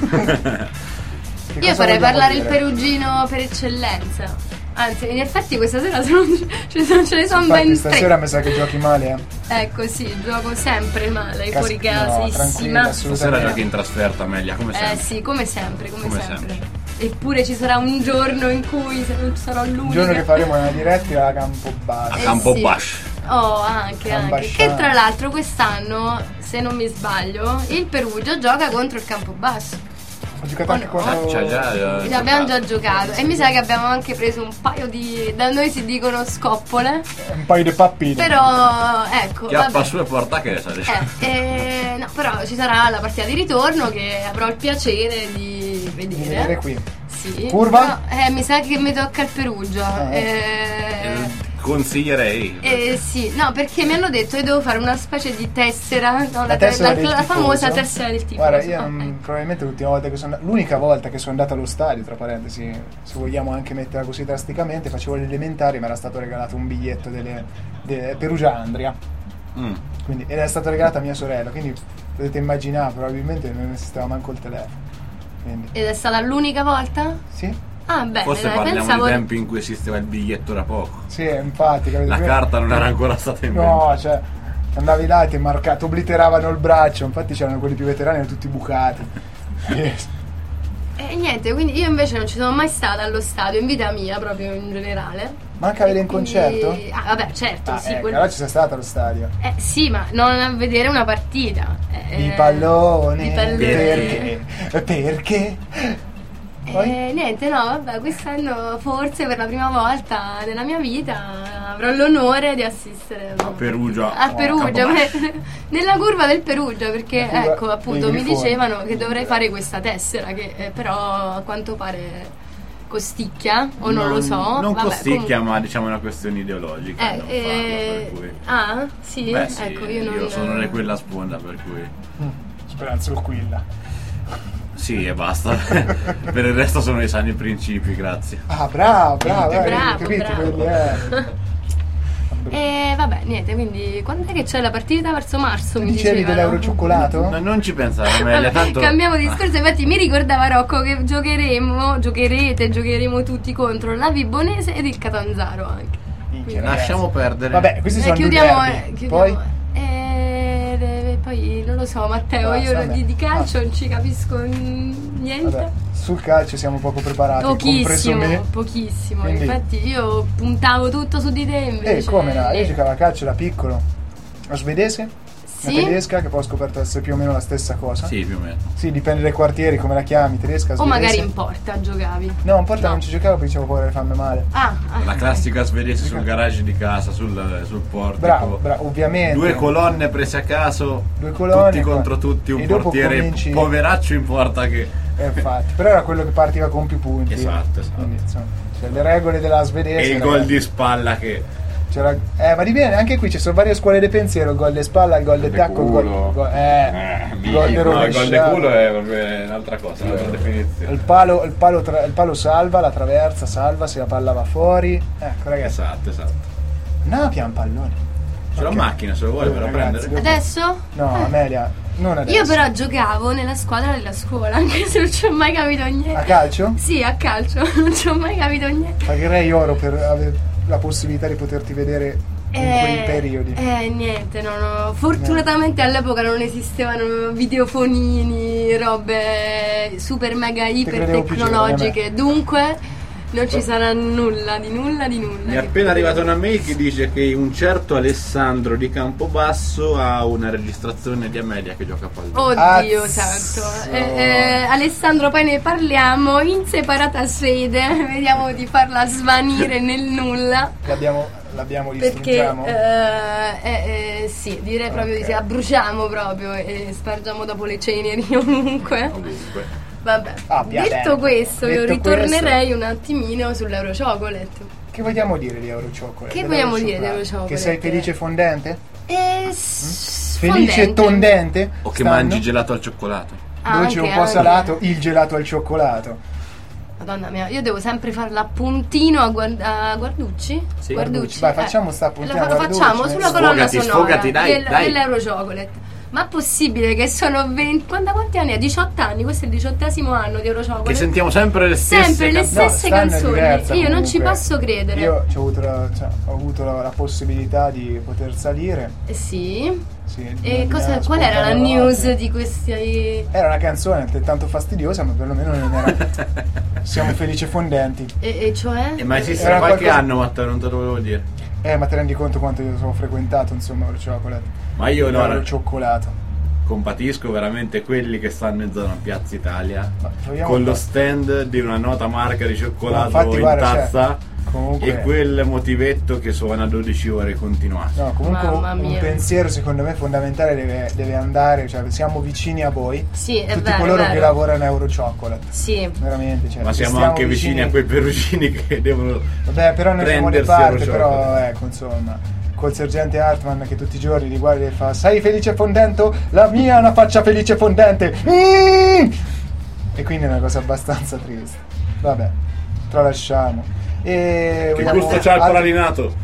Speaker 4: Io
Speaker 3: cosa
Speaker 4: farei
Speaker 3: vogliamo
Speaker 4: parlare il
Speaker 3: dire?
Speaker 4: perugino per eccellenza. Anzi, in effetti questa sera se non ce, ce, ce ne sono
Speaker 3: Infatti
Speaker 4: ben
Speaker 3: stasera
Speaker 4: tre.
Speaker 3: mi sa che giochi male, eh.
Speaker 4: Ecco, sì, gioco sempre male,
Speaker 3: Cas-
Speaker 4: fuori
Speaker 3: no, tranquilla,
Speaker 4: casissima.
Speaker 3: assolutamente.
Speaker 5: Stasera giochi in trasferta, Amelia, come
Speaker 4: Eh
Speaker 5: sempre.
Speaker 4: sì, come sempre, come,
Speaker 5: Come
Speaker 4: sempre.
Speaker 5: sempre.
Speaker 4: Eppure ci sarà un giorno in cui se non sarò l'unica.
Speaker 3: Un giorno che faremo una diretta a Campobasso.
Speaker 5: A
Speaker 4: Eh
Speaker 5: Campo
Speaker 4: sì.
Speaker 5: Bash.
Speaker 4: Oh, anche, anche.
Speaker 3: Ambasciata.
Speaker 4: Che tra l'altro quest'anno, se non mi sbaglio, il Perugia gioca contro il Campobasso.
Speaker 3: Ho giocato
Speaker 4: Oh
Speaker 3: anche
Speaker 4: no.
Speaker 3: contro...
Speaker 5: Cioè, già, eh,
Speaker 4: Ci abbiamo già giocato e mi sa che abbiamo anche preso un paio di, da noi si dicono scoppole,
Speaker 3: un paio di pappine.
Speaker 4: però ecco,
Speaker 5: Chiappa
Speaker 4: vabbè.
Speaker 5: su e porta che sa.
Speaker 4: Eh, eh, no, però ci sarà la partita di ritorno che avrò il piacere di vedere.
Speaker 3: Di vedere qui.
Speaker 4: Sì.
Speaker 3: Curva?
Speaker 4: Però, eh, mi sa che mi tocca il Perugia.
Speaker 3: Ah.
Speaker 4: Eh,
Speaker 5: Consiglierei.
Speaker 4: eh, sì, no, perché mi hanno detto che devo fare una specie di tessera, no, la,
Speaker 3: La tessera
Speaker 4: la-
Speaker 3: del
Speaker 4: la famosa
Speaker 3: tifoso.
Speaker 4: tessera del tifoso.
Speaker 3: Guarda, io
Speaker 4: Oh,
Speaker 3: non-
Speaker 4: ecco.
Speaker 3: probabilmente l'ultima volta che sono andato, l'unica volta che sono andato allo stadio, tra parentesi, se vogliamo anche metterla così drasticamente, facevo le elementari, mi era stato regalato un biglietto delle, de- Perugia Andria.
Speaker 5: Mm.
Speaker 3: Quindi, ed è stato regalato a mia sorella, quindi potete immaginare, probabilmente non esisteva manco il telefono. Quindi,
Speaker 4: Ed è stata l'unica volta?
Speaker 3: sì,
Speaker 4: Ah, bene,
Speaker 5: Forse
Speaker 4: dai,
Speaker 5: parliamo
Speaker 4: pensavo.
Speaker 5: di tempi in cui esisteva il biglietto da poco.
Speaker 3: sì, infatti. capito?
Speaker 5: La
Speaker 3: Prima-
Speaker 5: carta non era ancora stata inventata.
Speaker 3: No, cioè, andavi là e ti marcato, obliteravano il braccio, infatti c'erano quelli più veterani, erano tutti bucati. E-
Speaker 4: E niente, quindi io invece non ci sono mai stata allo stadio, in vita mia proprio in generale.
Speaker 3: Manca vedere un
Speaker 4: Quindi-
Speaker 3: concerto?
Speaker 4: Ah, vabbè, certo,
Speaker 3: Ah,
Speaker 4: sì.
Speaker 3: ecco,
Speaker 4: quello-
Speaker 3: allora ci sei stata allo stadio.
Speaker 4: Eh, sì, ma non a vedere una partita. Eh,
Speaker 3: Di pallone.
Speaker 4: Di pallone.
Speaker 3: Perché? Perché?
Speaker 4: E niente, no, vabbè, quest'anno forse per la prima volta nella mia vita avrò l'onore di assistere
Speaker 5: A Perugia.
Speaker 4: a Perugia,
Speaker 5: Oh,
Speaker 4: per- nella curva del Perugia, perché
Speaker 3: La curva
Speaker 4: ecco, appunto,
Speaker 3: dei
Speaker 4: mi
Speaker 3: grifoni.
Speaker 4: dicevano che dovrei fare questa tessera, che eh, però a quanto pare costicchia, o non, lo so.
Speaker 5: Non
Speaker 4: Vabbè,
Speaker 5: costicchia,
Speaker 4: comunque-
Speaker 5: ma diciamo è una questione ideologica.
Speaker 4: Eh,
Speaker 5: non
Speaker 4: eh,
Speaker 5: farlo, per cui.
Speaker 4: ah, sì?
Speaker 5: Beh, sì,
Speaker 4: ecco, io, non...
Speaker 5: io sono di quella sponda, per cui
Speaker 3: Mm, Speranza Aquilla.
Speaker 5: sì e basta. Per il resto sono i sani principi, grazie.
Speaker 3: Ah, bravo, bravo, eh,
Speaker 4: Bravo,
Speaker 3: capito,
Speaker 4: bravo.
Speaker 3: quelli, eh.
Speaker 4: E vabbè, niente, quindi quando è che c'è la partita? Verso marzo, mi
Speaker 3: Dicevi
Speaker 4: dicevano.
Speaker 3: dell'eurocioccolato?
Speaker 5: No, non ci pensare, Amelia,
Speaker 4: Vabbè,
Speaker 5: tanto
Speaker 4: cambiamo discorso, infatti mi ricordava Rocco che giocheremo, giocherete, giocheremo tutti contro la Vibonese ed il Catanzaro anche.
Speaker 3: Minchia,
Speaker 5: lasciamo
Speaker 3: ragazzi.
Speaker 5: perdere.
Speaker 3: Vabbè, questi
Speaker 4: Eh,
Speaker 3: sono due
Speaker 4: chiudiamo,
Speaker 3: derby.
Speaker 4: eh, chiudiamo.
Speaker 3: Poi
Speaker 4: Eh, eh, poi non lo so, Matteo,
Speaker 3: Basta,
Speaker 4: io
Speaker 3: vabbè.
Speaker 4: di, di calcio
Speaker 3: Basta.
Speaker 4: non ci capisco mm, niente.
Speaker 3: vabbè, sul calcio siamo poco preparati, compreso
Speaker 4: Pochissimo,
Speaker 3: me.
Speaker 4: pochissimo.
Speaker 3: Quindi-
Speaker 4: Infatti io puntavo tutto su di te invece.
Speaker 3: Eh, come no? Io
Speaker 4: niente.
Speaker 3: giocavo a calcio da piccolo. A svedese?
Speaker 4: Sì?
Speaker 3: Una tedesca, che poi ho scoperto essere più o meno la stessa cosa.
Speaker 5: Sì, più o meno.
Speaker 3: Sì, dipende dai quartieri, come la chiami, tedesca,
Speaker 4: O
Speaker 3: svedese.
Speaker 4: magari in porta giocavi.
Speaker 3: No, in porta
Speaker 4: No.
Speaker 3: non ci giocavo perché dicevo paura di farmi male.
Speaker 4: Ah, ah.
Speaker 5: La classica svedese sul garage di casa, sul, sul portico.
Speaker 3: Bravo, bravo, ovviamente.
Speaker 5: Due colonne prese a caso,
Speaker 3: Due colonne,
Speaker 5: tutti contro tutti, un
Speaker 3: e dopo
Speaker 5: portiere
Speaker 3: cominci-
Speaker 5: poveraccio in porta che...
Speaker 3: Eh, infatti, però era quello che partiva con più punti.
Speaker 5: Esatto, esatto.
Speaker 3: Quindi, insomma, cioè, le regole della svedese.
Speaker 5: E il
Speaker 3: ragazzi,
Speaker 5: gol di spalla che...
Speaker 3: c'era- Eh, ma di bene, anche qui ci sono varie scuole di pensiero: il gol di spalla, il gol di tacco, il gol. gol- Eh, il gol di
Speaker 5: no, il gol di
Speaker 3: rovesciato.
Speaker 5: culo è proprio un'altra cosa, un'altra definizione.
Speaker 3: Il palo, il, palo tra- il palo salva, la traversa salva, se la palla va fuori. Ecco, ragazzi,
Speaker 5: Esatto, esatto.
Speaker 3: no, pian palloni.
Speaker 5: C'è la
Speaker 3: Ok.
Speaker 5: macchina, se lo vuole,
Speaker 3: Allora,
Speaker 5: per
Speaker 3: ragazzi,
Speaker 5: prendere.
Speaker 4: Adesso?
Speaker 3: No, Amelia, non adesso.
Speaker 4: Io però giocavo nella squadra della scuola, anche se non ci ho mai capito niente.
Speaker 3: A calcio?
Speaker 4: Sì, a calcio, non ci ho mai capito niente.
Speaker 3: Pagherei oro per avere la possibilità di poterti vedere in quei periodi.
Speaker 4: Eh, niente, no, no. Fortunatamente all'epoca non esistevano videofonini, robe super mega iper
Speaker 3: credevo più giovane a
Speaker 4: tecnologiche. Dunque non ci sarà nulla, di nulla, di nulla.
Speaker 5: Mi è appena arrivata una mail che dice che un certo Alessandro di Campobasso ha una registrazione di Amelia che gioca a pallone.
Speaker 4: Oddio
Speaker 3: Azzo.
Speaker 4: santo. Eh, eh, Alessandro, poi ne parliamo in separata sede. Vediamo di farla svanire nel nulla.
Speaker 3: L'abbiamo, l'abbiamo
Speaker 4: Perché
Speaker 3: distruggiamo.
Speaker 4: eh, eh, eh, sì, direi proprio di sì, la bruciamo proprio e spargiamo dopo le ceneri ovunque.
Speaker 5: Ovunque.
Speaker 4: Vabbè,
Speaker 3: Abbia
Speaker 4: detto
Speaker 3: detto.
Speaker 4: questo, io
Speaker 3: Detto
Speaker 4: ritornerei un attimino sull'Eurochocolate.
Speaker 3: Che vogliamo dire di Eurochocolate?
Speaker 4: Che vogliamo dire di
Speaker 3: Dell'Eurochocolate?
Speaker 4: Eurochocolate?
Speaker 3: Che sei felice e fondente?
Speaker 4: E
Speaker 3: Felice e tondente?
Speaker 5: O che
Speaker 3: Stanno?
Speaker 5: mangi gelato al cioccolato.
Speaker 3: Dove c'è un po' salato, il gelato al cioccolato.
Speaker 4: Madonna mia, io devo sempre fare l'appuntino a, guard- a Guarducci?
Speaker 5: Sì.
Speaker 3: Guarducci, vai, facciamo sta appuntino
Speaker 4: Lo
Speaker 3: a
Speaker 4: fa-
Speaker 3: Guarducci.
Speaker 4: facciamo sulla
Speaker 5: Sfogati,
Speaker 4: colonna sonora
Speaker 5: sfogati, dai,
Speaker 4: del,
Speaker 5: dai.
Speaker 4: dell'Eurochocolate. Ma è possibile che sono venti... Quanta, quanti anni ha? diciotto anni, questo è il diciottesimo anno di Eurochocolate.
Speaker 5: Che sentiamo sempre le stesse
Speaker 4: Sempre le
Speaker 5: canzoni.
Speaker 4: stesse
Speaker 3: stanno è
Speaker 4: canzoni.
Speaker 3: diversa,
Speaker 4: Io non ci
Speaker 3: comunque.
Speaker 4: posso credere.
Speaker 3: Io ci ho avuto, la, cioè, ho avuto la, la possibilità di poter salire.
Speaker 4: Eh, Sì.
Speaker 3: Sì,
Speaker 4: E
Speaker 3: mi
Speaker 4: cosa,
Speaker 3: ha
Speaker 4: qual era la
Speaker 3: spuntato
Speaker 4: news
Speaker 3: davanti.
Speaker 4: di questi...
Speaker 3: Era una canzone altrettanto fastidiosa, ma perlomeno non era. Siamo felici e fondenti.
Speaker 4: E, e cioè?
Speaker 5: Eh, ma esiste
Speaker 3: Era
Speaker 5: da qualche
Speaker 3: qualcosa-
Speaker 5: anno, Matteo, non te lo volevo dire.
Speaker 3: Eh, ma ti rendi conto quanto io sono frequentato, insomma, il cioccolato.
Speaker 5: Ma io no,
Speaker 3: il cioccolato.
Speaker 5: compatisco veramente quelli che stanno in zona Piazza Italia
Speaker 3: Ma proviamo
Speaker 5: con
Speaker 3: un
Speaker 5: lo
Speaker 3: po'.
Speaker 5: stand di una nota marca di cioccolato
Speaker 3: Infatti,
Speaker 5: in
Speaker 3: guarda,
Speaker 5: tazza
Speaker 3: cioè, comunque-
Speaker 5: e quel motivetto che suona dodici ore continuate.
Speaker 3: No, comunque
Speaker 4: Mamma
Speaker 3: un
Speaker 4: mia.
Speaker 3: pensiero secondo me fondamentale deve, deve andare, cioè siamo vicini a voi,
Speaker 4: Sì, è
Speaker 3: tutti
Speaker 4: vero,
Speaker 3: coloro
Speaker 4: è
Speaker 3: che
Speaker 4: vero.
Speaker 3: lavorano a Eurochocolate,
Speaker 4: Sì.
Speaker 3: veramente. Cioè,
Speaker 5: Ma
Speaker 3: che
Speaker 5: siamo
Speaker 3: stiamo
Speaker 5: anche vicini a quei perugini che devono
Speaker 3: Vabbè, però noi siamo di
Speaker 5: prendersi
Speaker 3: parte,
Speaker 5: Eurochocolate.
Speaker 3: però ecco, insomma, col sergente Hartman che tutti i giorni li guarda e fa: sei felice e fondente? La mia è una faccia felice e fondente. Mm! E quindi è una cosa abbastanza triste. Vabbè, tralasciamo. E
Speaker 5: Che
Speaker 3: vogliamo-
Speaker 5: gusto c'ha il
Speaker 3: alt-
Speaker 5: pralinato?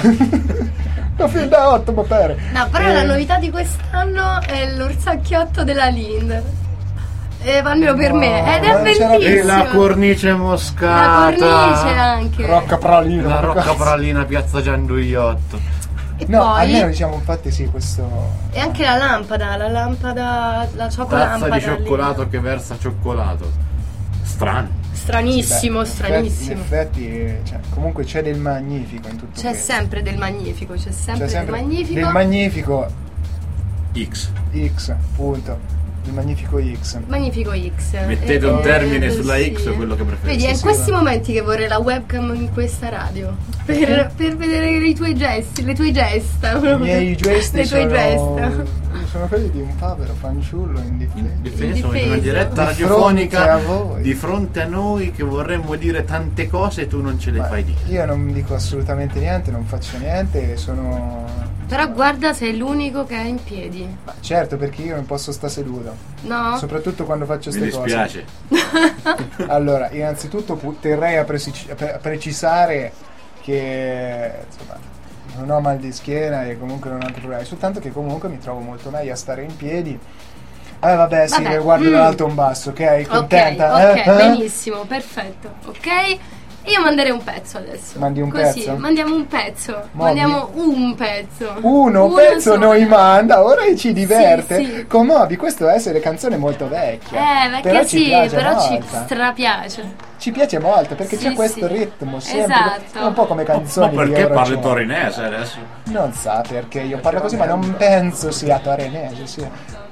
Speaker 3: Lo film da otto, ma pare.
Speaker 4: No, però
Speaker 3: Eh,
Speaker 4: la novità di quest'anno è l'orsacchiotto della Lind. Eh, almeno per
Speaker 3: No,
Speaker 4: me. Ed è
Speaker 3: non c'era-
Speaker 5: E
Speaker 4: bellissimo.
Speaker 5: la cornice moscata.
Speaker 4: La cornice anche.
Speaker 3: Rocca pralina.
Speaker 5: La rocca
Speaker 3: cosa.
Speaker 5: pralina Piazza Gianduiotto.
Speaker 4: E
Speaker 3: No,
Speaker 4: poi
Speaker 3: almeno diciamo infatti sì, questo.
Speaker 4: e anche la lampada, la lampada, la cioccolampada
Speaker 5: Tazza di
Speaker 4: lì.
Speaker 5: cioccolato che versa cioccolato. Strano.
Speaker 4: Stranissimo,
Speaker 3: Beh, in
Speaker 4: stranissimo.
Speaker 3: effetti, in effetti, cioè, comunque c'è del magnifico in tutto
Speaker 4: C'è
Speaker 3: questo.
Speaker 4: sempre del magnifico, c'è sempre,
Speaker 3: C'è sempre
Speaker 4: del magnifico.
Speaker 3: del magnifico
Speaker 5: X.
Speaker 3: X, punto. il Magnifico X.
Speaker 4: Magnifico X.
Speaker 5: Mettete
Speaker 4: Eh,
Speaker 5: un termine
Speaker 4: eh,
Speaker 5: sulla
Speaker 4: sì.
Speaker 5: X, quello che preferite.
Speaker 4: Vedi, è in
Speaker 3: sì,
Speaker 4: questi
Speaker 3: va.
Speaker 4: momenti che vorrei la webcam in questa radio. Per, per vedere i tuoi gesti, le tue gesta.
Speaker 3: I miei gesti
Speaker 4: le tue
Speaker 3: sono,
Speaker 4: gesta.
Speaker 3: sono quelli di un povero fanciullo indifeso.
Speaker 5: Difeso in una
Speaker 4: Indifeso.
Speaker 5: diretta
Speaker 3: Di
Speaker 5: radiofonica
Speaker 3: fronte a voi.
Speaker 5: di fronte a noi che vorremmo dire tante cose e tu non ce le
Speaker 3: Ma
Speaker 5: fai dire.
Speaker 3: io non dico assolutamente niente, non faccio niente, sono...
Speaker 4: Però guarda, sei l'unico che è in piedi.
Speaker 3: Ma certo, perché io non posso stare seduto,
Speaker 4: No?
Speaker 3: soprattutto quando faccio
Speaker 5: Mi
Speaker 3: queste cose.
Speaker 5: dispiace.
Speaker 3: Allora, innanzitutto pu- terrei a, preci- a pre- a precisare che insomma, non ho mal di schiena e comunque non ho altri problemi, soltanto che comunque mi trovo molto meglio a stare in piedi. Eh vabbè, sì,
Speaker 4: Vabbè,
Speaker 3: guardo
Speaker 4: mm.
Speaker 3: dall'alto in basso, ok? Contenta?
Speaker 4: Ok, ok,
Speaker 3: Eh? Eh?
Speaker 4: benissimo, perfetto. Ok? Io manderei un pezzo adesso.
Speaker 3: Mandi un
Speaker 4: Così,
Speaker 3: pezzo?
Speaker 4: mandiamo un pezzo.
Speaker 3: Moby?
Speaker 4: Mandiamo un pezzo.
Speaker 3: Uno pezzo
Speaker 4: solo.
Speaker 3: noi manda, ora ci diverte.
Speaker 4: Sì, sì.
Speaker 3: Con Moby, questo deve essere canzone molto vecchia.
Speaker 4: Eh, perché
Speaker 3: però ci
Speaker 4: sì,
Speaker 3: piace
Speaker 4: però ci
Speaker 3: molto.
Speaker 4: strapiace.
Speaker 3: Ci piace molto perché
Speaker 4: Sì,
Speaker 3: c'è questo
Speaker 4: sì.
Speaker 3: ritmo sempre.
Speaker 4: Esatto.
Speaker 3: È un po' come
Speaker 5: Ma
Speaker 3: canzoni di
Speaker 5: perché
Speaker 3: Euro
Speaker 5: parli
Speaker 3: cinquanta.
Speaker 5: torinese adesso?
Speaker 3: Non sa perché io parlo così, ma non penso sia torinese. Sia...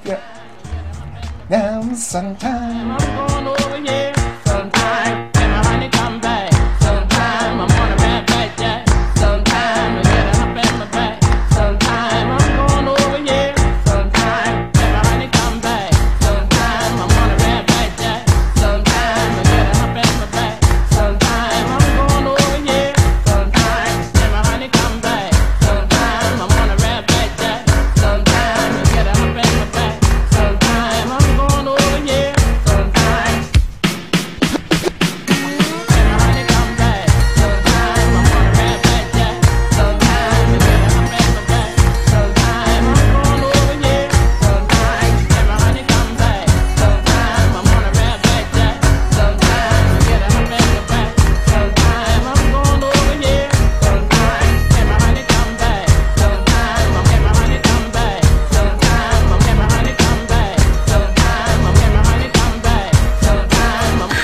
Speaker 3: Now sometime.
Speaker 7: Going over here sometime, and my honey come back. Sometime I'm on a bad back jack. Sometime I get a hump in my back. Sometime I'm going over here. Sometime, and my honey come back. Sometime I'm on a bad back jack. Sometime I get a hump in my back. Sometime I'm going over here. Sometime, and my honey come back. Sometime I'm on a bad back jack. Sometime I get a hump in my back. Sometime I'm going over here. Sometime. And my honey come back. Sometime I'm on a bad back jack. Sometime I get a hump in my back. Sometime I'm going over here. Sometime. And my honey come back. Sometime I'm on a bad back jack. Sometime I get a hump in my back. Sometime I'm going over here. Sometime. And my honey come back. Sometime I'm and my honey come back. Sometime I'm and my honey come back. Sometime I'm and my honey come back. Sometime I'm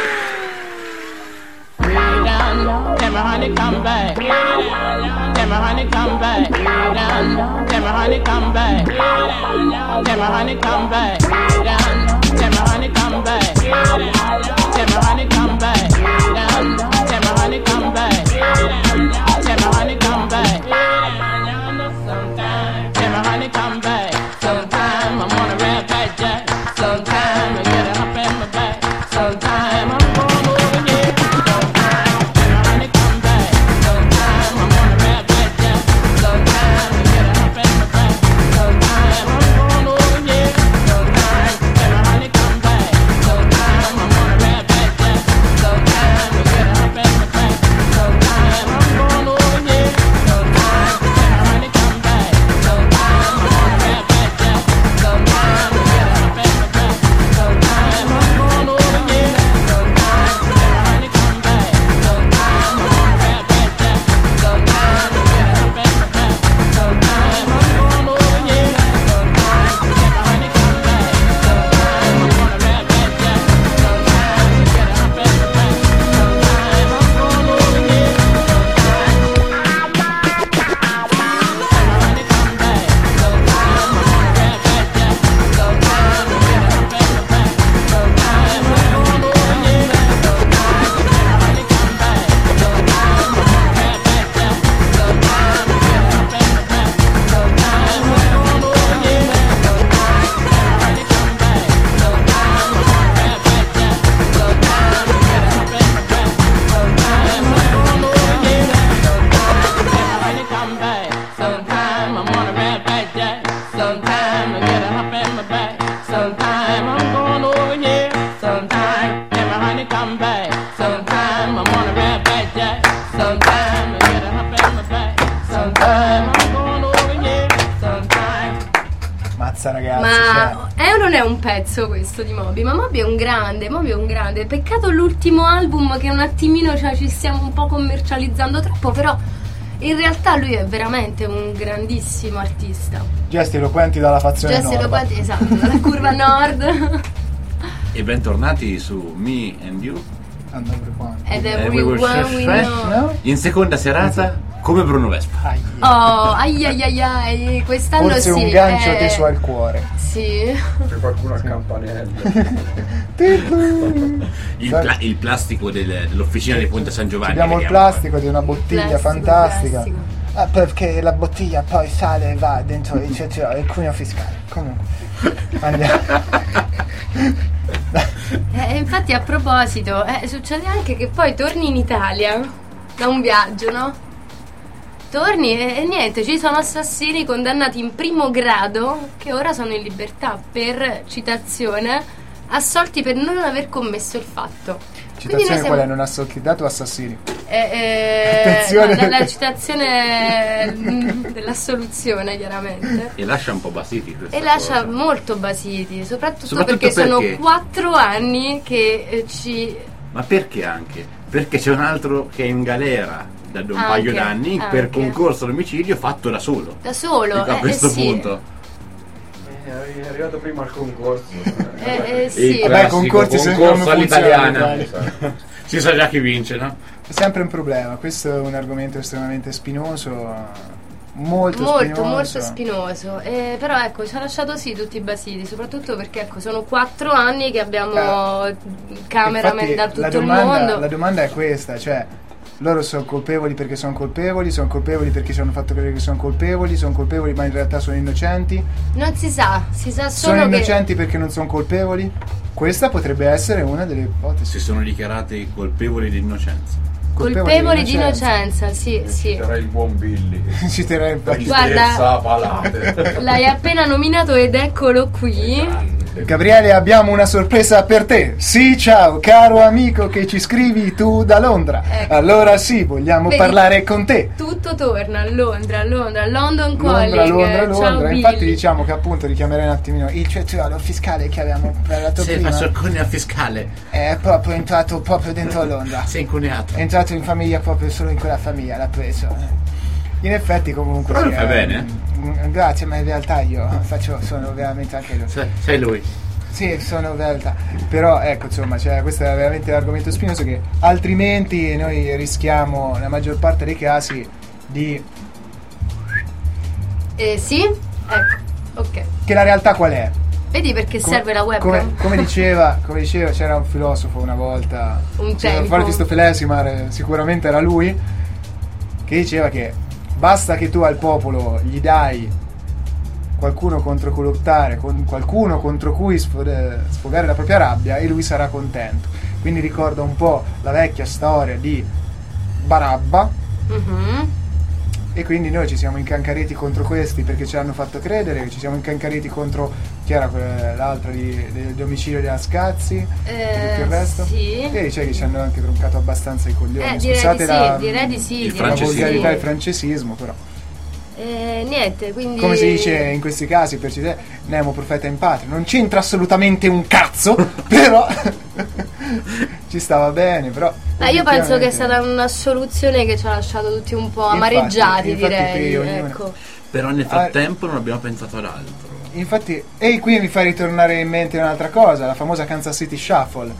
Speaker 7: way down low. And my honey come back. And my honey come back. Way down low. And my honey come back. And my honey come back. Way down low. And my honey come back. And my honey come back. Way down low. And my honey come back. And my honey come back. Sometime. And my honey come back. Sometime I'm on a red back jack. Sometime I get a hump in my back. Sometime I'm going over here. Sometime. And my honey come back. Sometime I'm on a red back jack. Sometime I get a hump in my back. Sometime I'm going over here. Sometime. And my honey come back. Sometime I'm on a red back jack. Sometime I get a hump in my back. Sometime I'm going over here. Sometime. And my honey come back. Sometime I'm on a red back jack. Sometime I get a hump in my back. Sometime I'm going over here. Sometime. And my honey come back. Sometime I'm on a red back jack. Sometime I get a hump in my back. Sometime I'm going over here. Sometime. And my honey come back. Sometime I'm on a red back jack. Sometime I get a hump in my back. Sometime I'm going over here. Sometime I'm on a red back jack. Sometime I get a hump in my back. Sometime I'm going over here. Sometime and my honey come back. Sometime I'm on a red back jack. Sometime I get a hump in my back. Sometime I'm going over here. Sometime.
Speaker 3: Mazza ragazzi,
Speaker 4: Ma è o non è un pezzo questo di Moby? Ma Moby è un grande, Moby è un grande. Peccato l'ultimo album che un attimino, cioè, ci stiamo un po' commercializzando troppo, però in realtà lui è veramente un grandissimo artista.
Speaker 3: cioè, gesti eloquenti dalla fazione
Speaker 4: Gesti
Speaker 3: nord.
Speaker 4: eloquenti, esatto, dalla curva nord.
Speaker 5: E bentornati su Me and You
Speaker 3: And everyone.
Speaker 4: Ed
Speaker 5: Everywhere
Speaker 4: everyone we
Speaker 5: Fresh.
Speaker 4: know.
Speaker 3: No?
Speaker 5: in seconda serata Come Bruno Vespa.
Speaker 3: Ai.
Speaker 4: Oh, ai ai ai ai, quest'anno
Speaker 3: Forse
Speaker 4: sì.
Speaker 3: un gancio
Speaker 4: eh,
Speaker 3: teso al cuore.
Speaker 4: Sì.
Speaker 8: C'è qualcuno a campanello.
Speaker 5: Il, pla- il plastico del- dell'officina di Ponte San Giovanni.
Speaker 3: Abbiamo il
Speaker 5: vediamo.
Speaker 3: plastico di una bottiglia
Speaker 4: Plastico,
Speaker 3: fantastica.
Speaker 4: plastico.
Speaker 3: Ah, perché la bottiglia poi sale e va dentro il, cioè, il cuneo fiscale. Comunque. Andiamo.
Speaker 4: Eh, infatti a proposito, eh, succede anche che poi torni in Italia da un viaggio, no? Torni e, e niente, ci sono assassini condannati in primo grado che ora sono in libertà per citazione, assolti per non aver commesso il fatto. Quindi noi
Speaker 3: Citazione
Speaker 4: siamo-
Speaker 3: qual è? Non assoldato assassini.
Speaker 4: Eh, eh,
Speaker 3: Attenzione.
Speaker 4: no, dalla citazione mm, dell'assoluzione, chiaramente.
Speaker 5: E lascia un po' basiti questa
Speaker 4: E lascia
Speaker 5: cosa.
Speaker 4: molto basiti, soprattutto,
Speaker 5: Soprattutto
Speaker 4: perché, sono
Speaker 5: perché?
Speaker 4: quattro anni che eh, ci...
Speaker 5: Ma perché anche? Perché c'è un altro che è in galera da un
Speaker 4: Anche,
Speaker 5: paio d'anni per
Speaker 4: anche.
Speaker 5: concorso all'omicidio fatto da solo.
Speaker 4: da solo.
Speaker 5: Dico, a
Speaker 4: eh,
Speaker 5: questo
Speaker 4: eh, sì.
Speaker 5: punto.
Speaker 8: È arrivato prima al concorso.
Speaker 4: Eh, eh,
Speaker 5: Il
Speaker 4: sì.
Speaker 3: Vabbè,
Speaker 5: classico
Speaker 3: concorsi se
Speaker 5: concorso
Speaker 3: non funzionano
Speaker 5: all'italiana.
Speaker 3: in Italia.
Speaker 5: Si sa già chi vince, no?
Speaker 3: È sempre un problema. Questo è un argomento estremamente spinoso. Molto,
Speaker 4: Molto,
Speaker 3: spinoso.
Speaker 4: molto spinoso. Eh, però ecco, ci ha lasciato sì tutti basiti, soprattutto perché ecco, sono quattro anni che abbiamo
Speaker 3: Eh,
Speaker 4: cameraman
Speaker 3: Infatti,
Speaker 4: da tutto
Speaker 3: la
Speaker 4: il
Speaker 3: domanda,
Speaker 4: mondo.
Speaker 3: La domanda è questa, cioè loro sono colpevoli perché sono colpevoli, sono colpevoli perché ci hanno fatto credere che sono colpevoli, sono colpevoli ma in realtà sono innocenti,
Speaker 4: Non si sa, si sa
Speaker 3: sono
Speaker 4: solo che...
Speaker 3: innocenti perché non sono colpevoli? Questa potrebbe essere una delle ipotesi.
Speaker 5: Si sono dichiarati colpevoli di innocenza.
Speaker 4: Colpevoli di innocenza, sì, sì.
Speaker 8: C'era il buon Billy.
Speaker 3: Ci terrei in faccia.
Speaker 4: Guarda,
Speaker 8: a palate.
Speaker 4: l'hai appena nominato ed eccolo qui.
Speaker 3: Gabriele, abbiamo una sorpresa per te. Sì, ciao, caro amico che ci scrivi tu da Londra.
Speaker 4: Ecco.
Speaker 3: Allora sì, vogliamo
Speaker 4: Vedi,
Speaker 3: parlare con te.
Speaker 4: Tutto torna a Londra, a Londra, London
Speaker 3: Londra,
Speaker 4: Calling.
Speaker 3: Londra,
Speaker 4: Ciao
Speaker 3: Londra.
Speaker 4: Billy.
Speaker 3: Infatti diciamo che appunto richiamerei un attimino il cetriolo fiscale che avevamo parlato
Speaker 5: Se
Speaker 3: prima.
Speaker 5: faccio il cuneo fiscale,
Speaker 3: È proprio entrato proprio dentro Londra.
Speaker 5: sei incuneato.
Speaker 3: È entrato in famiglia proprio solo in quella famiglia, l'ha preso. In effetti comunque
Speaker 5: Però
Speaker 3: sì,
Speaker 5: lo fai
Speaker 3: eh,
Speaker 5: bene.
Speaker 3: mm, Grazie, ma in realtà io faccio, sono veramente anche io.
Speaker 5: Se- sei lui.
Speaker 3: Sì, sono in realtà. Però ecco, insomma, cioè, questo è veramente l'argomento spinoso che altrimenti noi rischiamo nella maggior parte dei casi di...
Speaker 4: Eh, sì? Ecco, ok.
Speaker 3: Che la realtà qual è?
Speaker 4: Vedi perché
Speaker 3: Come-
Speaker 4: serve la webcam?
Speaker 3: Come, come diceva, come diceva, c'era un filosofo una volta,
Speaker 4: Un
Speaker 3: c'era
Speaker 4: tempo.
Speaker 3: fuori Aristotelesima, eh, sicuramente era lui, che diceva che basta che tu al popolo gli dai qualcuno contro cui lottare, con qualcuno contro cui sfog- sfogare la propria rabbia e lui sarà contento. Quindi ricorda un po' la vecchia storia di Barabba.
Speaker 4: Mhm.
Speaker 3: E quindi noi ci siamo incancariti contro questi perché ci hanno fatto credere, ci siamo incancariti contro chi era quella- l'altra di, di, di omicidio della Scazzi
Speaker 4: Eh,
Speaker 3: e tutto il resto.
Speaker 4: sì.
Speaker 3: E dice che ci hanno anche troncato abbastanza i coglioni.
Speaker 4: Eh, direi
Speaker 3: Scusate
Speaker 4: di sì,
Speaker 3: la,
Speaker 4: direi di sì.
Speaker 5: il
Speaker 3: la
Speaker 4: direi di
Speaker 5: francesismo.
Speaker 3: volgarità e il
Speaker 4: sì.
Speaker 3: francesismo, però.
Speaker 4: Eh, niente, quindi...
Speaker 3: Come si dice in questi casi, per citare, Nemo profeta in patria. Non c'entra assolutamente un cazzo, però ci stava bene, però.
Speaker 4: Eh, io penso che è
Speaker 3: effettivamente-
Speaker 4: stata una soluzione che ci ha lasciato tutti un po'
Speaker 3: Infatti,
Speaker 4: amareggiati,
Speaker 3: infatti
Speaker 4: direi.
Speaker 3: qui ognuno-
Speaker 4: Ecco.
Speaker 5: Però nel
Speaker 3: Ah,
Speaker 5: frattempo non abbiamo pensato ad altro.
Speaker 3: Infatti, e qui mi fa ritornare in mente un'altra cosa, la famosa Kansas City Shuffle.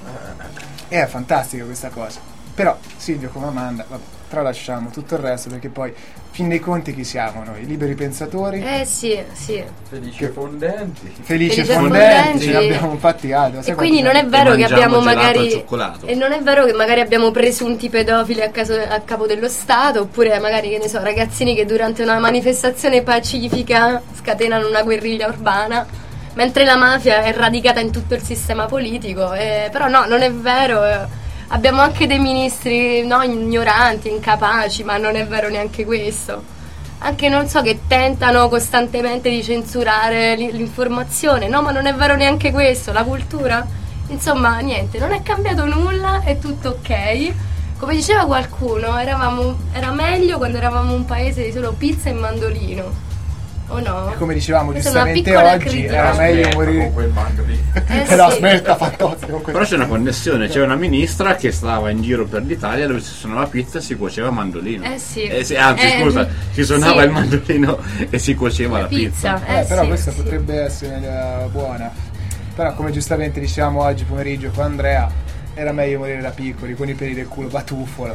Speaker 3: È fantastica questa cosa. Però Silvio come Amanda, vabbè, tralasciamo tutto il resto perché poi, fin dei conti, chi siamo noi? Liberi pensatori,
Speaker 4: Eh sì, sì.
Speaker 8: Felici e fondenti.
Speaker 3: felici e
Speaker 4: felici e
Speaker 3: fondenti,
Speaker 4: fondenti.
Speaker 3: ce ne abbiamo infatti altri.
Speaker 4: E quindi non è vero che
Speaker 5: mangiamo
Speaker 4: abbiamo
Speaker 5: gelato al
Speaker 4: magari
Speaker 5: cioccolato.
Speaker 4: e non è vero che magari abbiamo presunti pedofili a, caso- a capo dello Stato, oppure magari, che ne so, ragazzini che durante una manifestazione pacifica scatenano una guerriglia urbana, mentre la mafia è radicata in tutto il sistema politico. Eh, però no, non è vero. eh. Abbiamo anche dei ministri, no, ignoranti, incapaci, ma non è vero neanche questo. Anche, non so, che tentano costantemente di censurare l- l'informazione. No, ma non è vero neanche questo. La cultura? Insomma, niente, non è cambiato nulla, è tutto ok. Come diceva qualcuno, eravamo, era meglio quando eravamo un paese di solo pizza e mandolino. O no?
Speaker 3: Come dicevamo
Speaker 4: Questa è una
Speaker 3: giustamente
Speaker 4: piccola
Speaker 3: oggi,
Speaker 4: critica.
Speaker 3: era meglio
Speaker 8: Con
Speaker 3: morire.
Speaker 8: quel mango lì.
Speaker 4: Eh
Speaker 3: Però
Speaker 4: sì.
Speaker 3: aspetta, fantastico. comunque.
Speaker 5: Però c'è una connessione, c'è una ministra che stava in giro per l'Italia dove si suonava pizza e si cuoceva mandolino.
Speaker 4: Eh sì.
Speaker 5: Eh, anzi,
Speaker 4: Eh,
Speaker 5: scusa, si suonava
Speaker 4: sì.
Speaker 5: il mandolino e si cuoceva la pizza.
Speaker 4: pizza.
Speaker 3: Eh,
Speaker 4: Eh,
Speaker 3: però
Speaker 4: sì,
Speaker 3: questa
Speaker 4: sì.
Speaker 3: potrebbe essere eh, buona. Però come giustamente diciamo oggi pomeriggio con Andrea, era meglio morire da piccoli con i peli del culo batuffolo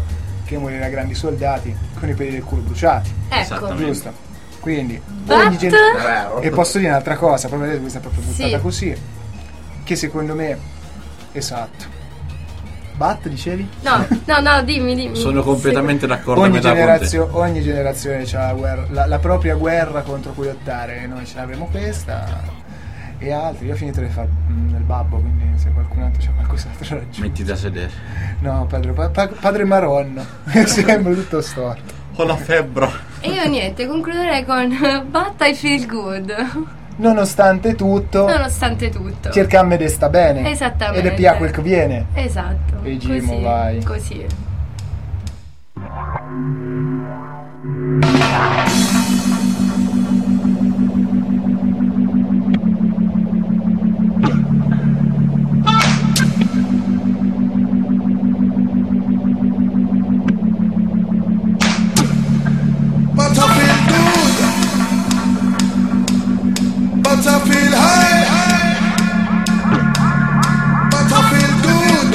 Speaker 3: che morirà grandi soldati con i peli del culo bruciati.
Speaker 4: Ecco.
Speaker 5: Esattamente.
Speaker 3: Giusto? Quindi
Speaker 4: But-
Speaker 3: ogni gen-
Speaker 5: Vero.
Speaker 3: e posso dire un'altra cosa, proprio vedete, questa è proprio buttata
Speaker 4: Sì.
Speaker 3: così, che secondo me, esatto. Bat dicevi?
Speaker 4: No, no, no, dimmi, dimmi.
Speaker 5: Sono completamente d'accordo a
Speaker 3: Ogni,
Speaker 5: metà con te.
Speaker 3: generazio- ogni generazione ha la, guerra- la, la propria guerra contro cui lottare. Noi ce l'avremo questa e altri. Io ho finito di fare mm, nel babbo, quindi se qualcun altro c'ha qualcos'altro da aggiungere.
Speaker 5: Metti da sedere.
Speaker 3: No, padre, pa- pa- padre Maronno. Mi sembra tutto storto.
Speaker 5: Ho la febbre.
Speaker 4: E io niente, concluderei con But I feel good.
Speaker 3: Nonostante tutto,
Speaker 4: Nonostante tutto.
Speaker 3: cerca a me de sta bene.
Speaker 4: Esattamente.
Speaker 3: Ed è pia quel che viene.
Speaker 4: Esatto.
Speaker 3: E Gimo,
Speaker 4: così,
Speaker 3: vai.
Speaker 4: Così.
Speaker 2: But I feel good. But I feel high. But I feel good.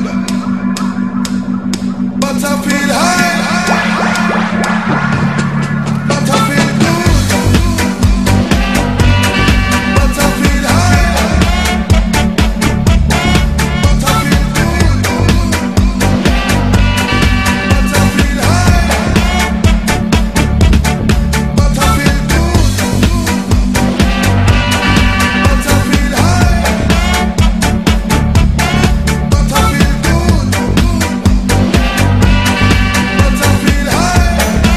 Speaker 2: But I feel high. But I feel good. But I feel high. But I feel good. But I feel high. But I feel good. But I feel high. But I feel good. But I feel high.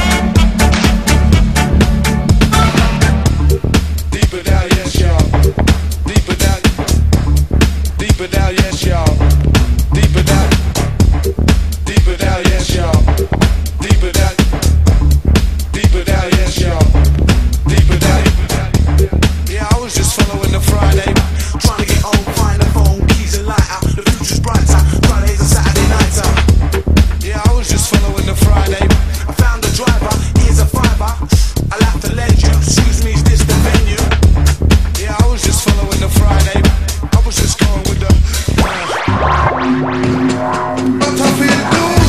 Speaker 2: Deeper down, yes, y'all. Deeper down. Deeper down, yes, y'all. Deeper down. Deeper down, yes, y'all. Deeper down. Deeper down, yes, y'all. Deeper down. Yeah, I was just following the Friday. Trying to get home, find the phone, keys and lighter. The future's brighter. Fridays and Saturday nights. uh. Yeah, I was just following the Friday. I found the driver, here's a fiver. I'll have to lend you. Excuse me, is this the venue? Yeah, I was just following the Friday. I was just going with the. But I feel good.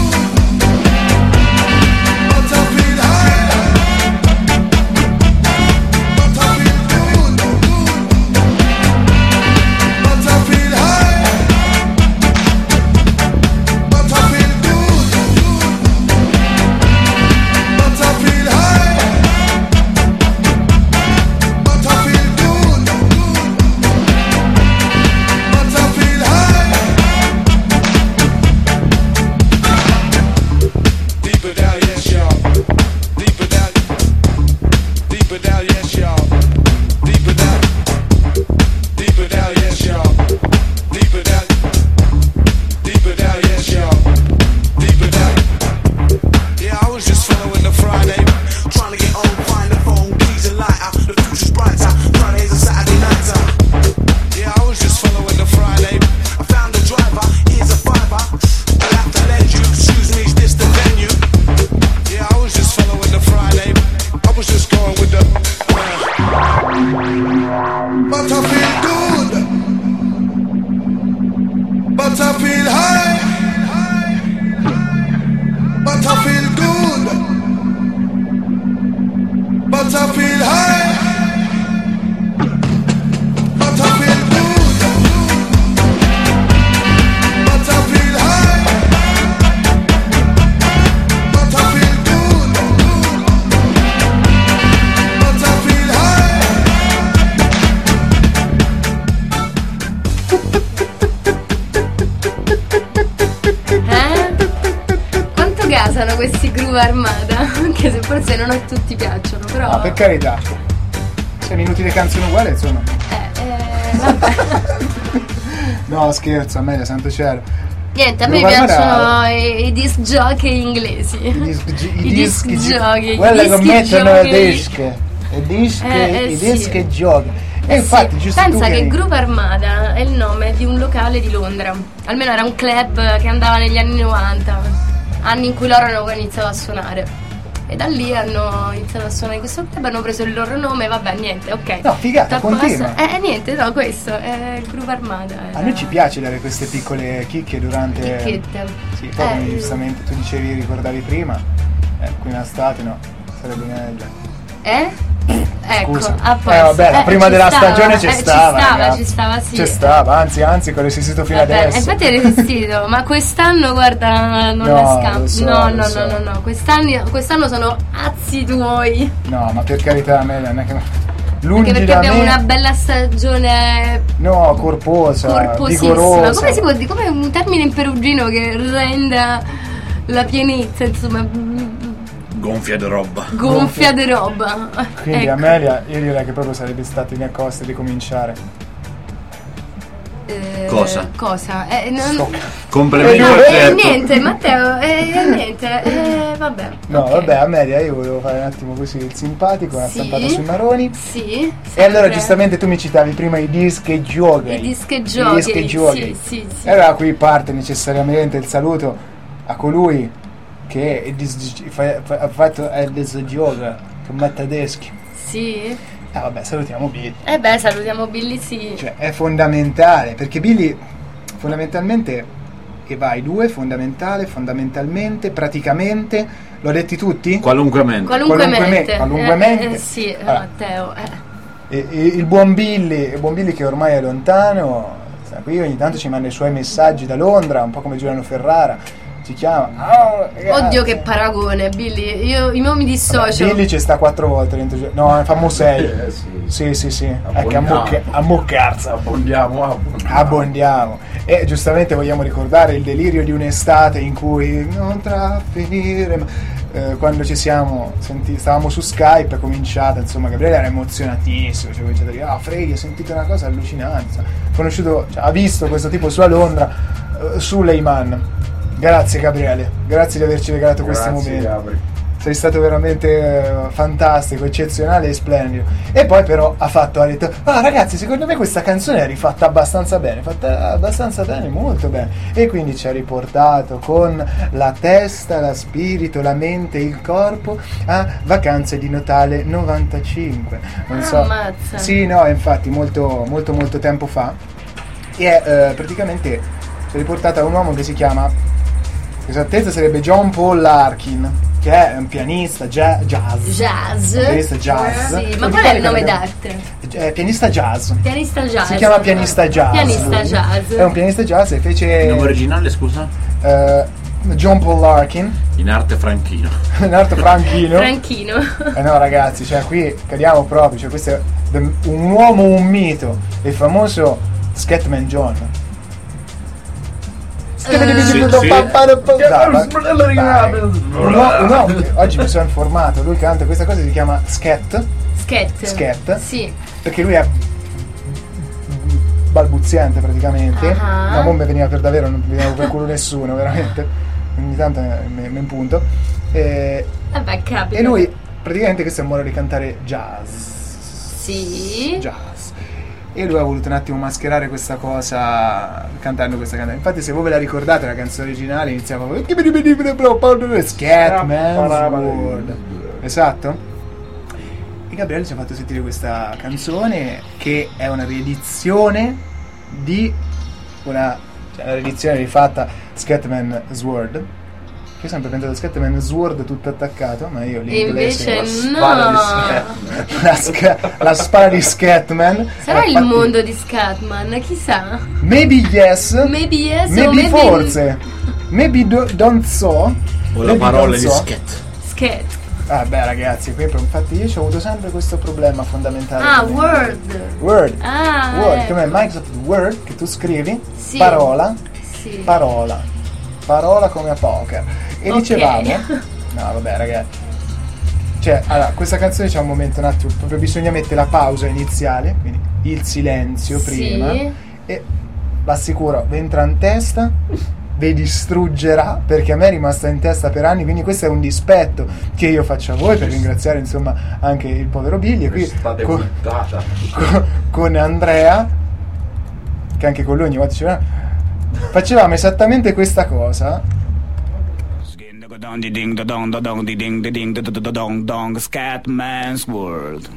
Speaker 2: But I feel high. But I feel good. But I feel high. But I feel good. But I feel high. But I feel good. But I feel high. Deeper down, yes, y'all. Deeper down. Deeper down, yes, y'all. Deeper down. Deeper down, yes, y'all. Deeper down. Deeper down, yes, y'all. Deeper down. Yeah, I was just following the Friday. Trying to get home, find the phone, keys and lighter. The future's brighter. Fridays and Saturday nights. uh. Yeah, I was just following the Friday. I found the driver, here's a fiver. I'll have to lend you. Excuse me, is this the venue? Yeah, I was just following the Friday. I was just going with the. But I feel good. But I feel high. But I feel good. But I feel high. But I feel good. But I feel high. But I feel good. But I feel high.
Speaker 4: Eh? Quanto gasano questi groove Armada? Anche se forse non a tutti piacciono, però.
Speaker 3: No, per carità. Sei minuti le canzoni uguali, insomma.
Speaker 4: Eh, eh, vabbè.
Speaker 3: No, scherzo, a me, santo cielo.
Speaker 4: Niente, a me
Speaker 3: Groove Armada-
Speaker 4: piacciono i, i disc jockey inglesi.
Speaker 3: I disc, gi-
Speaker 4: I
Speaker 3: i
Speaker 4: disc
Speaker 3: dischi
Speaker 4: jockey.
Speaker 3: Quelle
Speaker 4: i
Speaker 3: che
Speaker 4: dischi
Speaker 3: mettono le
Speaker 4: jockey.
Speaker 3: dische. Le dische,
Speaker 4: Eh, eh,
Speaker 3: i
Speaker 4: sì.
Speaker 3: dischi e giochi. E
Speaker 4: Eh
Speaker 3: infatti,
Speaker 4: sì,
Speaker 3: giusto
Speaker 4: pensa
Speaker 3: tu
Speaker 4: che
Speaker 3: che
Speaker 4: Groove Armada è il nome di un locale di Londra. Almeno era un club che andava negli anni novanta, anni in cui loro hanno iniziato a suonare. E da lì hanno iniziato a suonare in questo club, hanno preso il loro nome, vabbè, niente, ok.
Speaker 3: No, figata,
Speaker 4: Tutto a
Speaker 3: continua.
Speaker 4: posto. Eh, niente, no, questo è il gruppo Armada.
Speaker 3: A noi ci piace dare queste piccole chicche durante...
Speaker 4: Chicchette.
Speaker 3: Sì, poi come
Speaker 4: Eh,
Speaker 3: giustamente tu dicevi, ricordavi prima, eh, qui in estate no, sarebbe meglio.
Speaker 4: Eh? Ecco,
Speaker 3: Scusa.
Speaker 4: a posto.
Speaker 3: Eh vabbè, la
Speaker 4: Eh,
Speaker 3: prima
Speaker 4: ci
Speaker 3: della
Speaker 4: stava,
Speaker 3: stagione c'è
Speaker 4: eh,
Speaker 3: stava.
Speaker 4: Ci stava,
Speaker 3: ragazzi.
Speaker 4: ci stava, sì.
Speaker 3: C'è stava, anzi, anzi, che ho resistito fino
Speaker 4: Vabbè,
Speaker 3: adesso.
Speaker 4: infatti hai resistito, ma quest'anno guarda non
Speaker 3: No,
Speaker 4: la scampo.
Speaker 3: lo so,
Speaker 4: no,
Speaker 3: lo
Speaker 4: no,
Speaker 3: so.
Speaker 4: no, no, no, quest'anno, quest'anno sono azzi tuoi.
Speaker 3: No, ma per carità, Amelia, non è che... Lungi
Speaker 4: Anche perché
Speaker 3: da
Speaker 4: abbiamo
Speaker 3: me...
Speaker 4: una bella stagione
Speaker 3: No, corposa,
Speaker 4: corposissima.
Speaker 3: vigorosa.
Speaker 4: Come si può dire? Come un termine in perugino che renda la pienezza, insomma,
Speaker 5: Gonfia di roba.
Speaker 4: gonfia di roba.
Speaker 3: Quindi
Speaker 4: Ecco.
Speaker 3: Amelia, io direi che proprio sarebbe stato in accosta di cominciare.
Speaker 4: Eh,
Speaker 5: Cosa?
Speaker 4: Cosa? Eh, non...
Speaker 3: Sto-
Speaker 5: Complimenti
Speaker 3: Eh,
Speaker 5: a
Speaker 4: Eh,
Speaker 5: te.
Speaker 4: niente, Matteo, eh, niente, eh, vabbè.
Speaker 3: No,
Speaker 4: ok.
Speaker 3: vabbè, Amelia, io volevo fare un attimo così il simpatico, una
Speaker 4: Sì.
Speaker 3: stampata sui maroni.
Speaker 4: Sì.
Speaker 3: E allora
Speaker 4: sempre.
Speaker 3: giustamente tu mi citavi prima i dischi e giochi.
Speaker 4: I dischi e
Speaker 3: I
Speaker 4: giochi.
Speaker 3: dischi e giochi.
Speaker 4: Sì, sì, sì.
Speaker 3: E allora qui parte necessariamente il saluto a colui che è dis- fa- fa- ha fatto il disgioga come tedeschi.
Speaker 4: Sì.
Speaker 3: Eh vabbè, salutiamo Billy.
Speaker 4: Eh beh, salutiamo Billy, sì.
Speaker 3: Cioè, è fondamentale, perché Billy fondamentalmente, e vai, due, fondamentale, fondamentalmente, praticamente, l'ho detti tutti?
Speaker 5: Qualunquemente.
Speaker 4: Qualunquemente.
Speaker 3: Qualunquemente.
Speaker 4: Eh, eh, sì,
Speaker 3: Allora.
Speaker 4: Matteo. Eh.
Speaker 3: E, e il buon Billy, il buon Billy che ormai è lontano, sta qui ogni tanto ci manda i suoi messaggi da Londra, un po' come Giuliano Ferrara, ci chiama. "Oh, ragazzi."
Speaker 4: Oddio che paragone, Billy. Io, io mi
Speaker 3: Vabbè,
Speaker 4: dissocio.
Speaker 3: Billy ci sta quattro volte dentro. No, fammo sei.
Speaker 8: Eh, sì.
Speaker 3: Sì, sì, sì. Ecco, a
Speaker 8: Abbondiamo.
Speaker 3: mucche- a muccarza.
Speaker 8: Abbondiamo, abbondiamo.
Speaker 3: Abbondiamo. E giustamente vogliamo ricordare il delirio di un'estate in cui non tra finire, ma, eh, quando ci siamo senti, stavamo su Skype, è cominciata, insomma, Gabriele era emozionatissimo, cioè cominciato a dire "Ah, Freghi, ho sentito una cosa allucinante", insomma. Conosciuto, cioè, ha visto questo tipo su a Londra, eh, su Lehman. Grazie Gabriele, grazie di averci regalato questi
Speaker 8: Grazie,
Speaker 3: momenti.
Speaker 8: Gabri.
Speaker 3: Sei stato veramente eh, fantastico, eccezionale e splendido. E poi però ha fatto, ha detto: "Ah ragazzi, secondo me questa canzone è rifatta abbastanza bene, fatta abbastanza bene, molto bene". E quindi ci ha riportato con la testa, la spirito, la mente, il corpo a Vacanze di Natale novantacinque. Non so.
Speaker 4: Ammazza.
Speaker 3: Sì, no, infatti molto molto molto tempo fa. E è eh, praticamente ci ha riportata un uomo che si chiama, esattezza sarebbe John Paul Larkin, che è un pianista ja- jazz.
Speaker 4: Jazz.
Speaker 3: Un pianista jazz.
Speaker 4: Sì,
Speaker 3: E
Speaker 4: ma
Speaker 3: di
Speaker 4: qual è il
Speaker 3: quale
Speaker 4: nome
Speaker 3: canta-
Speaker 4: d'arte?
Speaker 3: È pianista jazz.
Speaker 4: Pianista jazz.
Speaker 3: Si chiama pianista jazz.
Speaker 4: Pianista
Speaker 3: lui.
Speaker 4: jazz.
Speaker 3: È un pianista jazz e fece
Speaker 5: Il nome originale, scusa?
Speaker 3: eh, John Paul Larkin,
Speaker 5: In arte franchino.
Speaker 3: un altro franchino.
Speaker 4: Franchino.
Speaker 3: Eh no ragazzi, cioè qui cadiamo proprio, cioè questo è un uomo, un mito, il famoso Scatman John.
Speaker 5: Sì, sì.
Speaker 3: Dai, ma- dai. Un uomo- un uomo che oggi mi sono informato, lui canta questa cosa, si chiama scat,
Speaker 4: Scat.
Speaker 3: Scat?
Speaker 4: Sì.
Speaker 3: perché lui è balbuziente praticamente.
Speaker 4: Ah.
Speaker 3: No, non mi veniva per davvero, non mi veniva per culo nessuno, veramente. Ogni tanto mi, mi impunto. E,
Speaker 4: Vabbè, capita.
Speaker 3: e lui praticamente questo è un modo di cantare jazz.
Speaker 4: Sì.
Speaker 3: Jazz. E lui ha voluto un attimo mascherare questa cosa cantando questa canzone. Infatti se voi ve la ricordate la canzone originale iniziava con Scatman's World. Esatto. E Gabriele ci ha fatto sentire questa canzone che è una riedizione di una, cioè una riedizione rifatta Scatman's World. Io ho sempre pensato Scatman Sword tutto attaccato, ma io l'inglese
Speaker 4: Invece
Speaker 3: la spara
Speaker 4: no.
Speaker 3: di Scat- la, sca- la spara di Scatman.
Speaker 4: Sarà
Speaker 3: Eh,
Speaker 4: il
Speaker 3: infatti-
Speaker 4: mondo di Scatman, chissà.
Speaker 3: Maybe yes.
Speaker 4: Maybe yes o
Speaker 3: Maybe
Speaker 4: maybe
Speaker 3: forse. Maybe do- don't so.
Speaker 5: O la
Speaker 3: Maybe
Speaker 5: parola
Speaker 3: don't
Speaker 5: di
Speaker 3: so.
Speaker 5: scat.
Speaker 4: Scat.
Speaker 3: Ah beh ragazzi, qui infatti io ho avuto sempre questo problema fondamentale.
Speaker 4: Ah,
Speaker 3: con
Speaker 4: Word.
Speaker 3: Word.
Speaker 4: Ah,
Speaker 3: Word,
Speaker 4: ecco.
Speaker 3: come Microsoft Word che tu scrivi,
Speaker 4: Sì.
Speaker 3: parola,
Speaker 4: Sì.
Speaker 3: parola, parola come a poker. E
Speaker 4: Ok.
Speaker 3: dicevamo, no vabbè ragazzi, cioè allora questa canzone c'è un momento un attimo, proprio bisogna mettere la pausa iniziale, quindi il silenzio
Speaker 4: Sì.
Speaker 3: prima, e l'assicuro, vi entra in testa, vi distruggerà, perché a me è rimasta in testa per anni, quindi questo è un dispetto che io faccio a voi per ringraziare insomma anche il povero Billy e qui
Speaker 8: State
Speaker 3: con,
Speaker 8: puntata.
Speaker 3: con- con Andrea, che anche con lui ogni volta diceva, facevamo esattamente questa cosa.
Speaker 9: Dong ding da dong da dong ding da ding da da dong dong Scatman's World.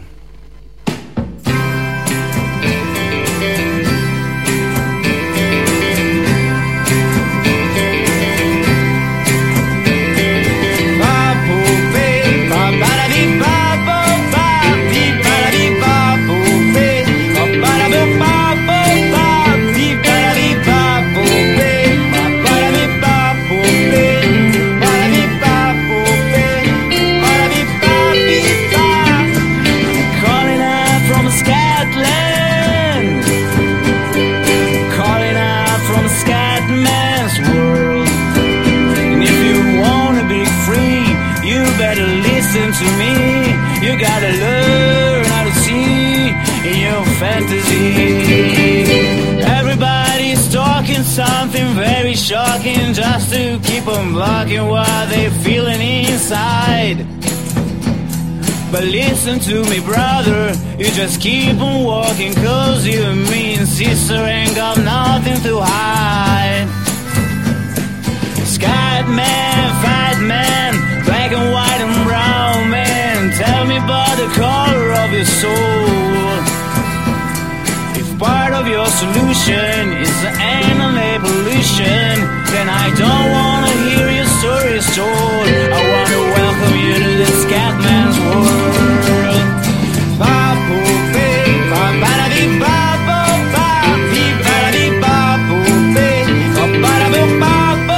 Speaker 9: Listen to me, you gotta learn how to see in your fantasy. Everybody's talking something very shocking just to keep on blocking what they're feeling inside. But listen to me, brother, you just keep on walking, cause you and me and sister ain't got nothing to hide. Scat man, fat man, black and white and brown man, tell me about the color of your soul. If part of your solution is animal pollution, then I don't wanna hear your stories told. I wanna welcome you to the Scatman's world. Ba-bo-be, ba-ba-da-dee-ba-bo-ba, dee-ba-da-dee-ba-bo-be, ba-ba-da-bo-ba.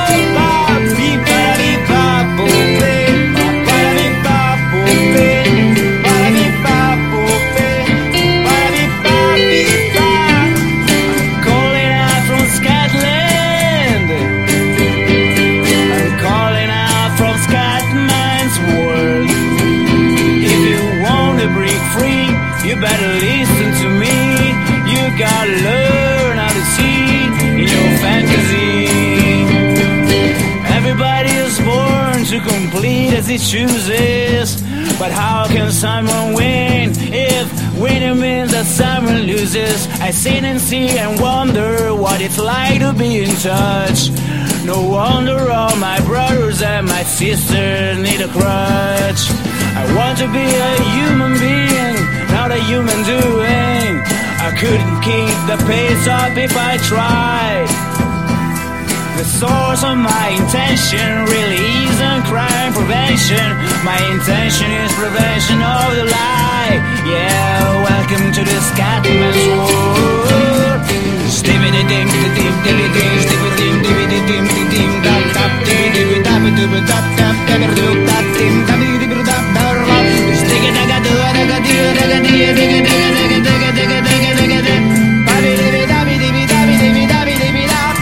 Speaker 9: You better listen to me. You gotta learn how to see in your fantasy. Everybody is born to complete as he chooses. But how can someone win if winning means that someone loses? I sit and see and wonder what it's like to be in touch. No wonder all my brothers and my sisters need a crutch. I want to be a human being, not a human doing. I couldn't keep the pace up if I tried. The source of my intention really isn't crime prevention. My intention is prevention of the lie. Yeah, welcome to the Scatman's world. Stibbity dim dim dim dim stibbity dim dim dim dim dap dap dim dim dap dap dap dap dap dap dim dap dim dap dap stick it daga do daga do daga do daga daga daga daga daga daga daga baby baby baby baby baby baby baby dap.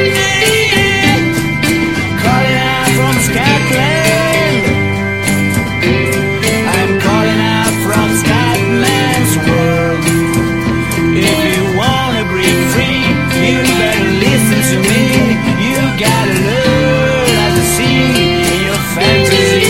Speaker 9: Calling out from Scotland. I'm calling out from Scatman's world. If you wanna break free, you better listen to me. You gotta learn how to see in your fantasy.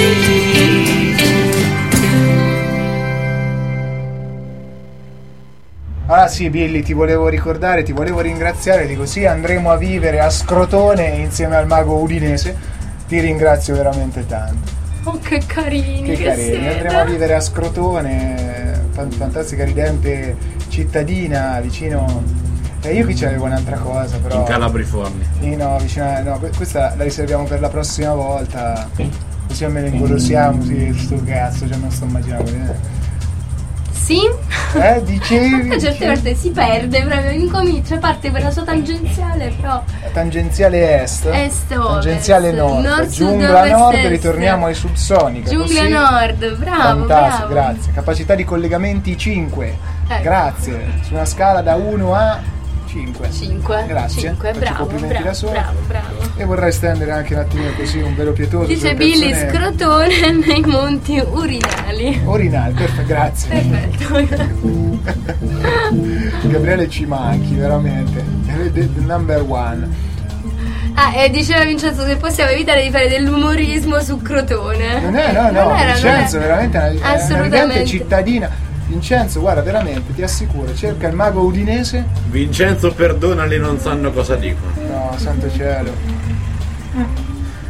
Speaker 3: Ah sì, Billy, ti volevo ricordare, ti volevo ringraziare di così andremo a vivere a Scrotone insieme al mago udinese. Ti ringrazio veramente tanto.
Speaker 4: Oh, che carini,
Speaker 3: che,
Speaker 4: che
Speaker 3: carini.
Speaker 4: siete.
Speaker 3: Andremo a vivere a Scrotone, fan- fantastica ridente cittadina vicino. E io qui c'avevo un'altra cosa, però.
Speaker 5: In Calabriforni.
Speaker 3: Sì, no, vicino a... no, questa la riserviamo per la prossima volta. Così almeno ingolosiamo, sì, sto cazzo, cioè non sto immaginando.
Speaker 4: Sì?
Speaker 3: Eh, dicevi?
Speaker 4: A certe volte si perde proprio, incomincia, parte per la sua tangenziale, però.
Speaker 3: Tangenziale est,
Speaker 4: Est, ovest,
Speaker 3: tangenziale nord,
Speaker 4: nord, sud,
Speaker 3: giungla
Speaker 4: ovest,
Speaker 3: nord,
Speaker 4: est.
Speaker 3: ritorniamo ai subsonica.
Speaker 4: Giungla
Speaker 3: così.
Speaker 4: nord, bravo,
Speaker 3: Fantastico,
Speaker 4: bravo.
Speaker 3: grazie. Capacità di collegamenti cinque.
Speaker 4: Ecco.
Speaker 3: Grazie. Su una scala da uno a cinque.
Speaker 4: cinque.
Speaker 3: Grazie.
Speaker 4: cinque,
Speaker 3: Faccio
Speaker 4: bravo,
Speaker 3: complimenti
Speaker 4: bravo,
Speaker 3: da solo.
Speaker 4: bravo, bravo.
Speaker 3: E vorrei stendere anche un attimino così un velo pietoso.
Speaker 4: Dice
Speaker 3: sulle
Speaker 4: Billy
Speaker 3: persone
Speaker 4: Scrotone nei monti urinali.
Speaker 3: Orinali, perfetto, grazie.
Speaker 4: Perfetto.
Speaker 3: Gabriele ci manchi, veramente. È the number one.
Speaker 4: Ah, e diceva Vincenzo se possiamo evitare di fare dell'umorismo su Crotone.
Speaker 3: Non è, no, no,
Speaker 4: Non era,
Speaker 3: Vincenzo
Speaker 4: non
Speaker 3: è veramente una, è una
Speaker 4: Assolutamente.
Speaker 3: ridente cittadina. Vincenzo, guarda, veramente, ti assicuro, cerca il mago udinese.
Speaker 5: Vincenzo, perdonali, non sanno cosa dicono.
Speaker 3: No, santo cielo.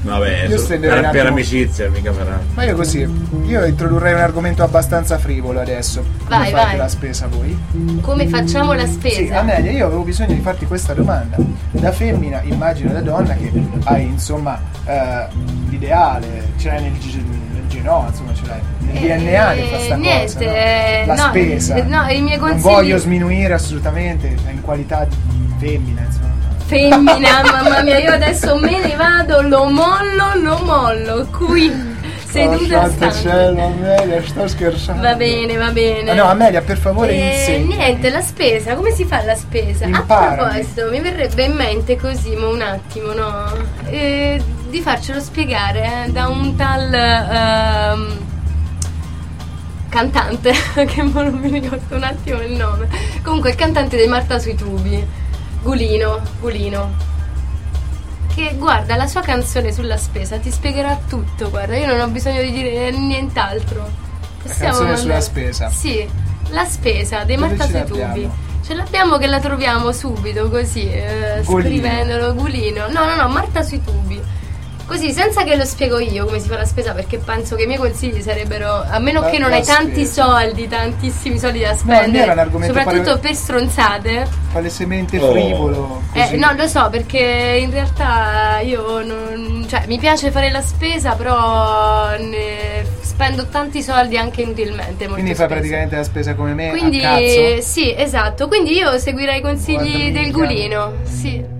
Speaker 5: Vabbè,
Speaker 3: Io
Speaker 5: so-
Speaker 3: stenderei
Speaker 5: per,
Speaker 3: un
Speaker 5: per
Speaker 3: attimo.
Speaker 5: amicizia mica farà.
Speaker 3: Ma io così, io introdurrei un argomento abbastanza frivolo adesso. Come
Speaker 4: Vai,
Speaker 3: fate
Speaker 4: vai.
Speaker 3: la spesa voi?
Speaker 4: Come facciamo la spesa?
Speaker 3: Sì, Amelia, io avevo bisogno di farti questa domanda. Da femmina, immagino da donna, che hai insomma eh, l'ideale, ce l'hai nel, g- nel genoma, insomma ce l'hai nel D N A che fa sta
Speaker 4: Eh, niente,
Speaker 3: cosa,
Speaker 4: eh,
Speaker 3: no? La
Speaker 4: no,
Speaker 3: spesa.
Speaker 4: eh, no, i miei
Speaker 3: Non
Speaker 4: consigli-
Speaker 3: voglio sminuire assolutamente in qualità di femmina, insomma.
Speaker 4: Femmina, mamma mia, io adesso me ne vado, lo mollo, lo mollo, qui, seduta
Speaker 3: Oh, santo
Speaker 4: stante.
Speaker 3: cielo, Amelia, sto scherzando.
Speaker 4: Va bene, va bene.
Speaker 3: Ah, no, Amelia, per favore,
Speaker 4: Eh,
Speaker 3: insegni.
Speaker 4: niente, la spesa, come si fa la spesa?
Speaker 3: Imparami.
Speaker 4: A proposito, mi verrebbe in mente così, ma un attimo, no? Eh, di farcelo spiegare eh, da un tal ehm, cantante, che mo non mi ricordo un attimo il nome. Comunque il cantante dei Marta sui tubi, Gulino, Gulino. Che guarda, la sua canzone sulla spesa ti spiegherà tutto, guarda, io non ho bisogno di dire nient'altro. Possiamo
Speaker 3: canzone sulla
Speaker 4: mandare-
Speaker 3: spesa.
Speaker 4: Sì, la spesa dei
Speaker 3: Dove
Speaker 4: Marta
Speaker 3: ce
Speaker 4: sui
Speaker 3: l'abbiamo?
Speaker 4: tubi. Ce l'abbiamo che la troviamo subito così, eh,
Speaker 3: Gulino.
Speaker 4: scrivendolo Gulino. No, no, no, Marta sui tubi. Così, senza che lo spiego io come si fa la spesa, perché penso che i miei consigli sarebbero, a meno
Speaker 3: La-
Speaker 4: che non
Speaker 3: la
Speaker 4: hai tanti
Speaker 3: spesa.
Speaker 4: soldi, tantissimi soldi da
Speaker 3: il mio era un
Speaker 4: spendere,
Speaker 3: argomento
Speaker 4: soprattutto
Speaker 3: pare-
Speaker 4: per stronzate.
Speaker 3: Palesemente
Speaker 5: Oh.
Speaker 3: frivolo. Così.
Speaker 4: Eh, no, lo so, perché in realtà io non, cioè, mi piace fare la spesa, però ne spendo tanti soldi anche inutilmente. molto
Speaker 3: Quindi fai
Speaker 4: spesso.
Speaker 3: praticamente la spesa come me,
Speaker 4: Quindi
Speaker 3: a cazzo.
Speaker 4: sì, esatto. Quindi io seguirei i consigli
Speaker 3: Guarda,
Speaker 4: del
Speaker 3: mica.
Speaker 4: Gulino. Sì.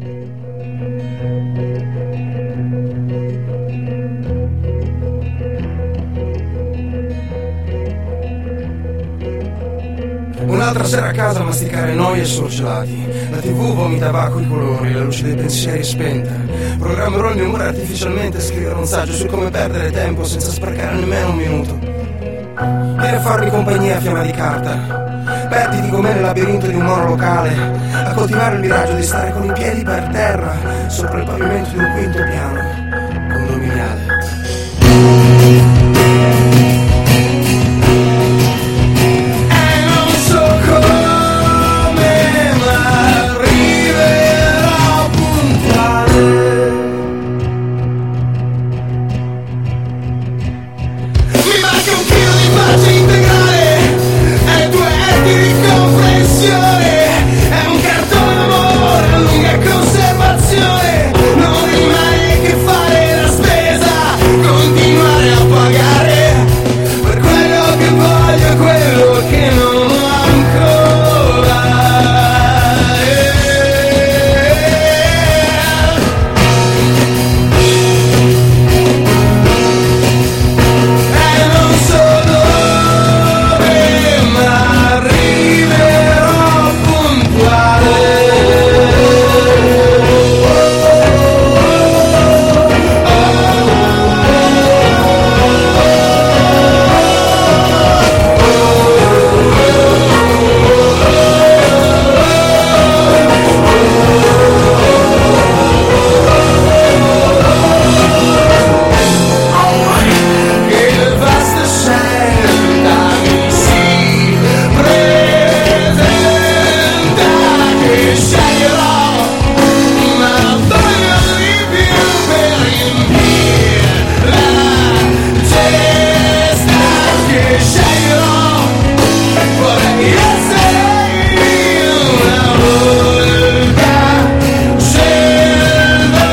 Speaker 2: Un'altra sera a casa a masticare noie e sorgelati. La tv vomita acqua i colori, la luce dei pensieri è spenta. Programmerò il mio umore artificialmente e scriverò un saggio su come perdere tempo senza sprecare nemmeno un minuto. Vieni a farmi compagnia, fiamma di carta. Perditi con me nel labirinto di un monolocale, a coltivare il miraggio di stare con i piedi per terra, sopra il pavimento di un quinto piano condominiale. E non so come, ma arriverò puntuale. Mi manca un chilo di pace integrale e due etti di comprensione. È un cartone d'amore a lunga conservazione. Non rimane che fare la spesa, continuare a pagare per quello che voglio e quello che non ho ancora. E non so dove, ma arriverò che il vasto scelta mi si presenta, che sceglierò, ma voglio di più per riempire la cesta. Che sceglierò, vorrei essere una volta scelta.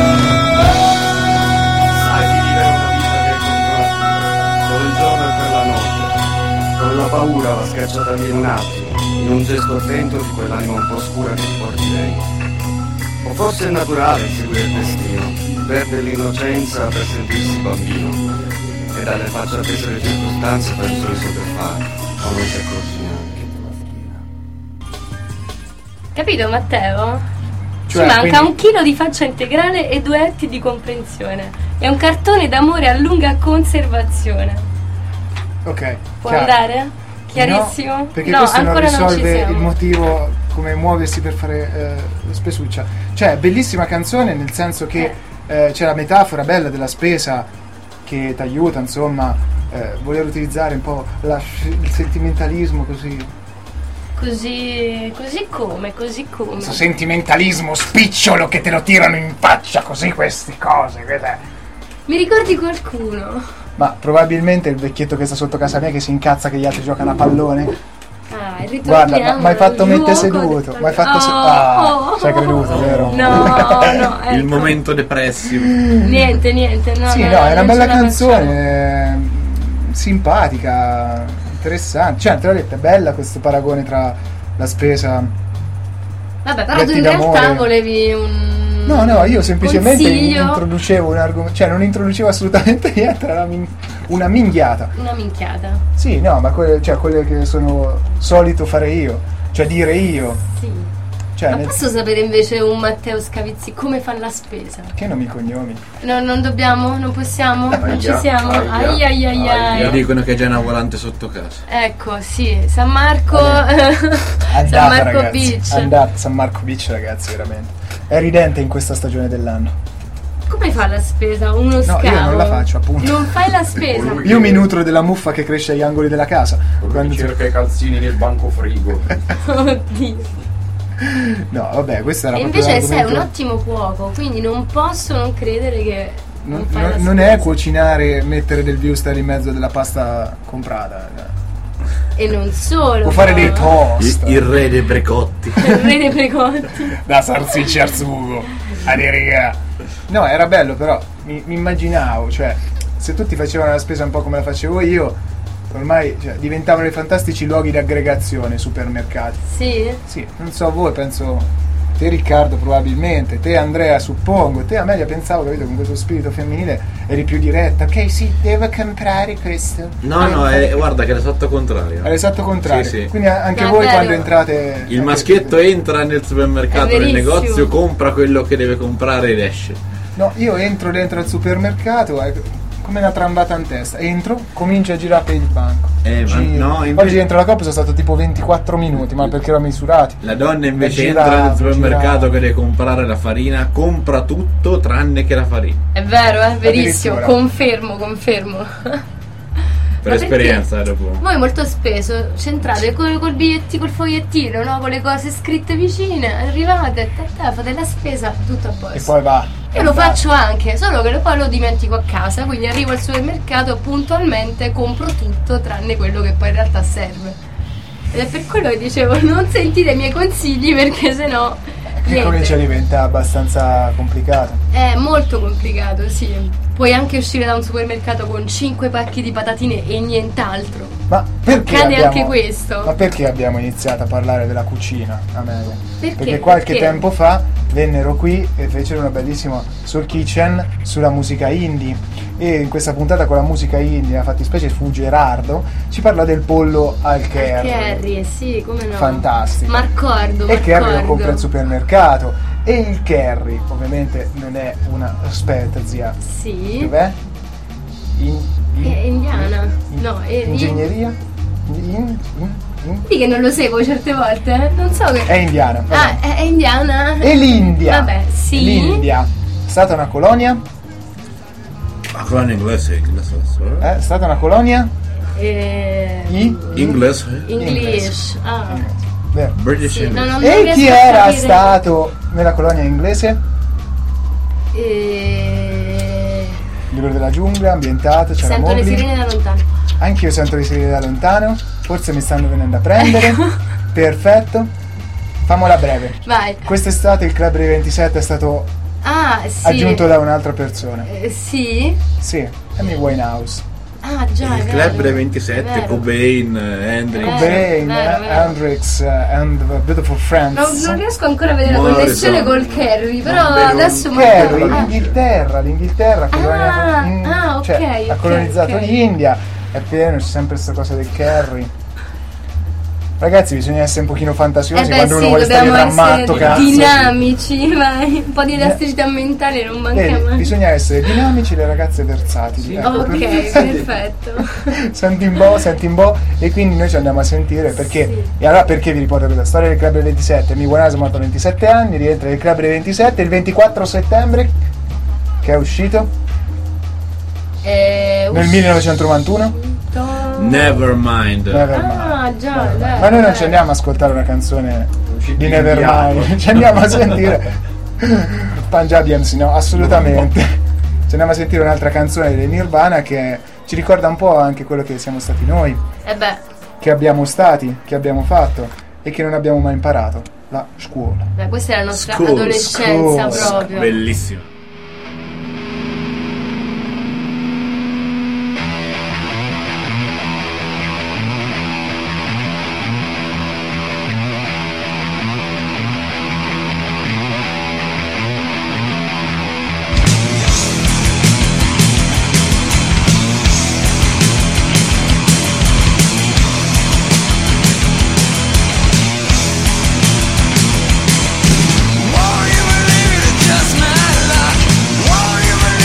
Speaker 10: Sai chi vive una vita che contrasta, solo il giorno e per la notte. Con la paura va schiacciata via in un attimo, in un gesto attento di quell'anima un po' scura che ti porti dentro. O forse è naturale seguire il destino, perde l'innocenza per sentirsi bambino, e dalle facce attese delle circostanze per il sorriso per fare, o non si accorsi neanche.
Speaker 4: Capito, Matteo?
Speaker 3: Cioè,
Speaker 4: Ci manca
Speaker 3: quindi-
Speaker 4: un chilo di faccia integrale e due etti di comprensione. È un cartone d'amore a lunga conservazione.
Speaker 3: Ok.
Speaker 4: Può
Speaker 3: chiaro.
Speaker 4: andare? Chiarissimo?
Speaker 3: No, perché
Speaker 4: No,
Speaker 3: questo non
Speaker 4: ancora non ci
Speaker 3: risolve
Speaker 4: siamo.
Speaker 3: il motivo come muoversi per fare eh, spesuccia. Cioè, bellissima canzone nel senso che eh, c'è la metafora bella della spesa che ti aiuta, insomma, eh, voler utilizzare un po' la- il sentimentalismo così.
Speaker 4: Così, così come, così come.
Speaker 3: Questo sentimentalismo spicciolo che te lo tirano in faccia così queste cose. queste-
Speaker 4: Mi ricordi qualcuno?
Speaker 3: Ma probabilmente il vecchietto che sta sotto casa mia che si incazza che gli altri giocano a pallone.
Speaker 4: Ah, ritorniamo.
Speaker 3: Guarda, ma mi hai fatto
Speaker 4: al
Speaker 3: mettere
Speaker 4: gioco
Speaker 3: seduto.
Speaker 4: del
Speaker 3: Mi hai fatto
Speaker 4: pallone.
Speaker 3: se-
Speaker 4: Oh,
Speaker 3: ah,
Speaker 4: oh,
Speaker 3: ci hai creduto, vero?
Speaker 4: No, no, ecco.
Speaker 5: Il momento depressivo.
Speaker 4: Niente, niente, no.
Speaker 3: Sì,
Speaker 4: no,
Speaker 3: no, è una
Speaker 4: non
Speaker 3: bella
Speaker 4: ce la
Speaker 3: canzone, eh, simpatica, interessante. Cioè, te l'ho detto, è bella questo paragone tra la spesa.
Speaker 4: facciamo. Vabbè, però tu
Speaker 3: Letti
Speaker 4: in realtà
Speaker 3: d'amore.
Speaker 4: volevi un
Speaker 3: No, no, io semplicemente
Speaker 4: consiglio,
Speaker 3: introducevo un argomento, cioè non introducevo assolutamente niente, era una, min- una minghiata.
Speaker 4: una minchiata.
Speaker 3: Sì, no, ma quelle, cioè, quelle che sono solito fare io, cioè dire io.
Speaker 4: Sì.
Speaker 3: Cioè,
Speaker 4: Ma
Speaker 3: nel-
Speaker 4: posso sapere invece un Matteo Scavizzi come fa la spesa?
Speaker 3: Che nomi e cognomi?
Speaker 4: No, non dobbiamo? Non possiamo? Non ci
Speaker 8: Aia,
Speaker 4: siamo?
Speaker 8: aia,
Speaker 4: Ai ai ai ai.
Speaker 5: Mi dicono che c'è una volante sotto casa.
Speaker 4: Ecco, sì, San Marco
Speaker 3: Andate,
Speaker 4: San Marco
Speaker 3: ragazzi,
Speaker 4: Beach.
Speaker 3: andate, San Marco Beach, ragazzi, veramente. È ridente in questa stagione dell'anno.
Speaker 4: Come fa la spesa? Uno scavo?
Speaker 3: io non la faccio, appunto.
Speaker 4: Non fai la spesa?
Speaker 8: Colui
Speaker 3: Io mi nutro della muffa che cresce agli angoli della casa.
Speaker 8: Quando
Speaker 3: Quando-
Speaker 8: cerca i calzini nel banco frigo.
Speaker 4: Oddio.
Speaker 3: No, vabbè, questo era
Speaker 4: E
Speaker 3: proprio
Speaker 4: invece sei un
Speaker 3: l'argomento-
Speaker 4: ottimo cuoco, quindi non posso non credere che non,
Speaker 3: Non,
Speaker 4: fai
Speaker 3: non-
Speaker 4: la
Speaker 3: non
Speaker 4: spesa.
Speaker 3: è cucinare, mettere del wurstel in mezzo della pasta comprata.
Speaker 4: E non solo.
Speaker 3: Può fare
Speaker 4: no.
Speaker 3: dei toast.
Speaker 5: Il, il re dei precotti.
Speaker 4: Il re dei precotti.
Speaker 3: Da salsiccia al sugo. Ade riga. No, era bello, però mi, mi immaginavo, cioè, se tutti facevano la spesa un po' come la facevo io, ormai cioè, diventavano dei fantastici luoghi di aggregazione, supermercati.
Speaker 4: Sì?
Speaker 3: Sì, non so voi, penso te Riccardo probabilmente, te Andrea suppongo, te Amelia pensavo, capito, con questo spirito femminile eri più diretta. Ok, sì, devo comprare questo.
Speaker 5: No, no, è, guarda che è l'esatto contrario.
Speaker 3: È l'esatto contrario.
Speaker 5: Sì, sì.
Speaker 3: Quindi anche
Speaker 4: No, è
Speaker 3: voi
Speaker 4: vero.
Speaker 3: quando entrate...
Speaker 5: Il maschietto entra nel supermercato,
Speaker 4: È
Speaker 5: nel
Speaker 4: verissimo.
Speaker 5: negozio, compra quello che deve comprare ed esce.
Speaker 3: No, io entro dentro al supermercato, è come una trambata in testa. Entro, comincio a girare per il banco.
Speaker 5: Eh, ma
Speaker 3: Giro.
Speaker 5: no, invece-
Speaker 3: Oggi dentro la coppa sono stato tipo ventiquattro minuti, ma perché erano misurati.
Speaker 5: La donna invece
Speaker 3: Giravo,
Speaker 5: entra nel supermercato
Speaker 3: giravo.
Speaker 5: che deve comprare la farina, compra tutto tranne che la farina.
Speaker 4: È vero, è verissimo.
Speaker 3: Addirittura.
Speaker 4: Confermo, confermo.
Speaker 5: Per
Speaker 4: Ma
Speaker 5: esperienza dopo.
Speaker 4: Voi molto spesso c'entrate col, col biglietti, col fogliettino, no? Con le cose scritte vicine, arrivate, te, te, fate la spesa, tutto a posto.
Speaker 3: E poi va.
Speaker 4: Io lo faccio anche, solo che poi lo dimentico a casa, quindi arrivo al supermercato puntualmente, compro tutto tranne quello che poi in realtà serve. Ed è per quello che dicevo, non sentite i miei consigli perché sennò
Speaker 3: Che
Speaker 4: niente.
Speaker 3: comincia a diventare abbastanza complicato.
Speaker 4: È molto complicato, sì. Puoi anche uscire da un supermercato con cinque pacchi di patatine e nient'altro.
Speaker 3: Ma perché
Speaker 4: Accade
Speaker 3: abbiamo,
Speaker 4: anche questo.
Speaker 3: Ma perché abbiamo iniziato a parlare della cucina, Amelia?
Speaker 4: Perché?
Speaker 3: qualche
Speaker 4: Perché?
Speaker 3: tempo fa vennero qui e fecero una bellissima Soul Kitchen sulla musica indie. E in questa puntata con la musica indie, a fattispecie fu Gerardo, ci parla del pollo al curry.
Speaker 4: Curry, sì, come no.
Speaker 3: Fantastico.
Speaker 4: Marcordo,
Speaker 3: E il curry lo
Speaker 4: Marcordo.
Speaker 3: compra al supermercato. E il curry, ovviamente, non è una. Aspetta, zia.
Speaker 4: Sì.
Speaker 3: Dov'è? In, in-
Speaker 4: È indiana. No, è in-
Speaker 3: ingegneria? In, in, in-
Speaker 4: Sì che non lo seguo certe volte, eh. Non so che.
Speaker 3: È indiana. vabbè.
Speaker 4: Ah, è, è indiana?
Speaker 3: E l'India?
Speaker 4: Vabbè, sì.
Speaker 3: L'India. È stata una colonia?
Speaker 5: La colonia inglese, inglese.
Speaker 3: Eh, È stata una colonia?
Speaker 4: Eh,
Speaker 3: I?
Speaker 5: Inglese.
Speaker 4: English. Ah.
Speaker 3: Vero.
Speaker 5: British
Speaker 4: Sì, no,
Speaker 5: English.
Speaker 4: non
Speaker 3: E
Speaker 4: riesco
Speaker 3: chi
Speaker 4: a
Speaker 3: era
Speaker 4: capire.
Speaker 3: stato nella colonia inglese?
Speaker 4: Eh,
Speaker 3: Libro della giungla, ambientato, c'era
Speaker 4: Sento le
Speaker 3: Mowgli.
Speaker 4: sirene da lontano.
Speaker 3: Anche io sento le sirene da lontano. Forse mi stanno venendo a prendere. Perfetto. Famola breve.
Speaker 4: Vai.
Speaker 3: Quest'estate il Club dei ventisette è stato
Speaker 4: Ah, sì.
Speaker 3: aggiunto da un'altra persona.
Speaker 4: Eh, sì?
Speaker 3: Sì, Amy Winehouse.
Speaker 4: Ah, già, è
Speaker 5: Il
Speaker 4: vero.
Speaker 5: club dei
Speaker 4: È
Speaker 5: ventisette,
Speaker 4: vero.
Speaker 5: Cobain, eh, Hendrix.
Speaker 4: Vero,
Speaker 3: Cobain,
Speaker 4: vero, vero.
Speaker 3: Hendrix uh, and the Beautiful Friends.
Speaker 4: Non, non riesco ancora a vedere la
Speaker 5: Morrison.
Speaker 4: connessione col Kerry, però
Speaker 5: Non vedo
Speaker 4: adesso
Speaker 5: un
Speaker 3: Kerry,
Speaker 4: ah,
Speaker 3: l'Inghilterra, l'Inghilterra ha colonizzato,
Speaker 4: Ah,
Speaker 3: in-
Speaker 4: ah, ok,
Speaker 3: cioè, ha
Speaker 4: ok,
Speaker 3: colonizzato
Speaker 4: ok.
Speaker 3: l'India, è pieno, c'è sempre questa cosa del Kerry. Ragazzi, bisogna essere un pochino fantasiosi
Speaker 4: eh beh,
Speaker 3: quando uno
Speaker 4: sì,
Speaker 3: vuole stare
Speaker 4: dobbiamo
Speaker 3: da matto,
Speaker 4: essere
Speaker 3: cazzo.
Speaker 4: dinamici, vai. Un po' di elasticità mentale non manca
Speaker 3: Vedi,
Speaker 4: mai.
Speaker 3: bisogna essere dinamici, le ragazze versatili. ecco,
Speaker 4: Ok,
Speaker 3: per-
Speaker 4: perfetto.
Speaker 3: Senti un po', senti un po', e quindi noi ci andiamo a sentire perché.
Speaker 4: Sì.
Speaker 3: E allora perché vi riporto questa storia del Club dei ventisette? Mi Winehouse ha morto a ventisette anni, rientra nel Club dei ventisette il ventiquattro settembre, che è uscito
Speaker 4: Eh,
Speaker 3: nel millenovecentonovantuno.
Speaker 4: uscito-
Speaker 5: Nevermind.
Speaker 3: Nevermind.
Speaker 4: Ah, già, dai.
Speaker 3: Ma noi non ci andiamo a ascoltare una canzone di Nevermind,
Speaker 8: indiano.
Speaker 3: ci andiamo a sentire Punjabi M C, no, assolutamente. ci andiamo a sentire un'altra canzone dei Nirvana che ci ricorda un po' anche quello che siamo stati noi,
Speaker 4: E beh,
Speaker 3: che abbiamo stati, che abbiamo fatto e che non abbiamo mai imparato, la scuola.
Speaker 4: beh, questa è la nostra
Speaker 5: School,
Speaker 4: adolescenza
Speaker 3: school.
Speaker 4: proprio.
Speaker 5: Bellissimo.
Speaker 2: Just my luck.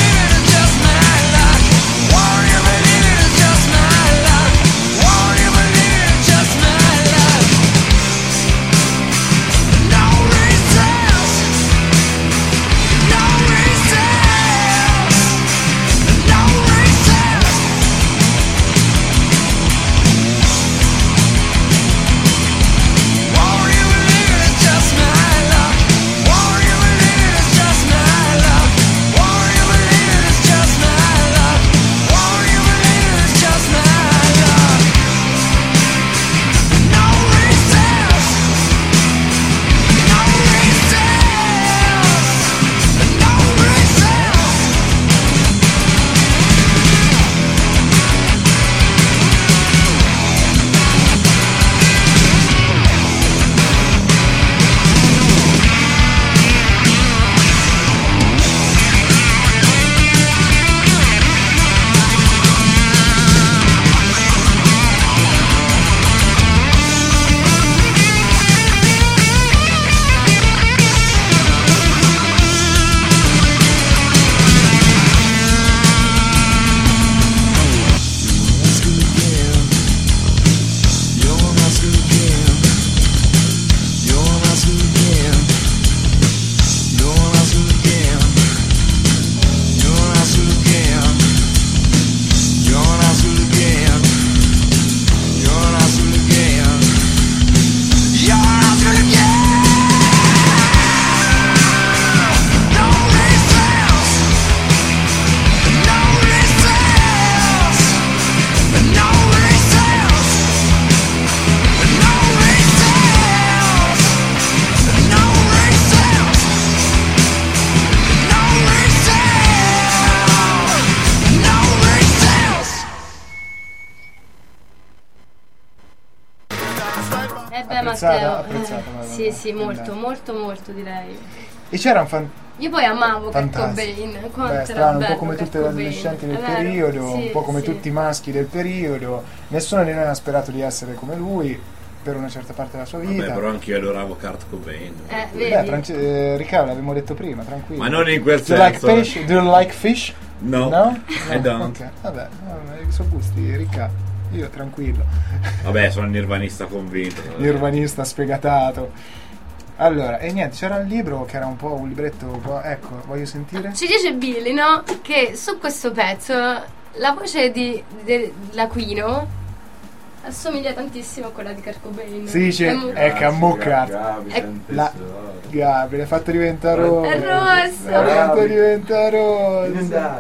Speaker 4: Eh beh,
Speaker 3: Apprezzata?
Speaker 4: Matteo.
Speaker 3: Apprezzata,
Speaker 4: eh,
Speaker 3: madonna.
Speaker 4: sì, sì, molto,
Speaker 3: Bella.
Speaker 4: molto, molto direi.
Speaker 3: E c'era un fan...
Speaker 4: Io poi amavo Kurt
Speaker 3: Fantastico.
Speaker 4: Cobain. quanto
Speaker 3: Beh,
Speaker 4: era
Speaker 3: strano, un po'
Speaker 4: bello
Speaker 3: come
Speaker 4: Kurt
Speaker 3: tutte le
Speaker 4: Cobain.
Speaker 3: adolescenti del
Speaker 4: È vero,
Speaker 3: periodo,
Speaker 4: sì,
Speaker 3: un po' come
Speaker 4: sì.
Speaker 3: tutti i maschi del periodo. Nessuno di noi ha sperato di essere come lui per una certa parte della sua vita.
Speaker 5: Vabbè, però anche io adoravo Kurt Cobain.
Speaker 4: Eh,
Speaker 3: Beh,
Speaker 4: vedi?
Speaker 3: France- eh, Riccardo, l'abbiamo detto prima, tranquillo.
Speaker 5: Ma non in quel
Speaker 3: Do you like
Speaker 5: senso.
Speaker 3: fish? Do you like fish?
Speaker 5: No,
Speaker 3: No?
Speaker 5: I don't.
Speaker 3: Ok, vabbè, vabbè, sono gusti, Riccardo. Io tranquillo.
Speaker 5: Vabbè, sono un nirvanista convinto.
Speaker 3: Nirvanista sfegatato. Allora, e niente, c'era un libro che era un po' un libretto, un po', ecco, voglio sentire.
Speaker 4: Ci dice Billy, no? Che su questo pezzo la voce di, di L'Aquino assomiglia tantissimo a quella di Kurt Cobain.
Speaker 3: Si dice,
Speaker 4: È mo-
Speaker 3: è Cammucca.
Speaker 8: Gabi,
Speaker 4: È-
Speaker 8: senti
Speaker 3: La-
Speaker 8: questo?
Speaker 3: Gabri, l'hai fatto diventare rosa.
Speaker 4: È rossa.
Speaker 3: L'hai fatto
Speaker 8: Gabi.
Speaker 3: diventare rosa.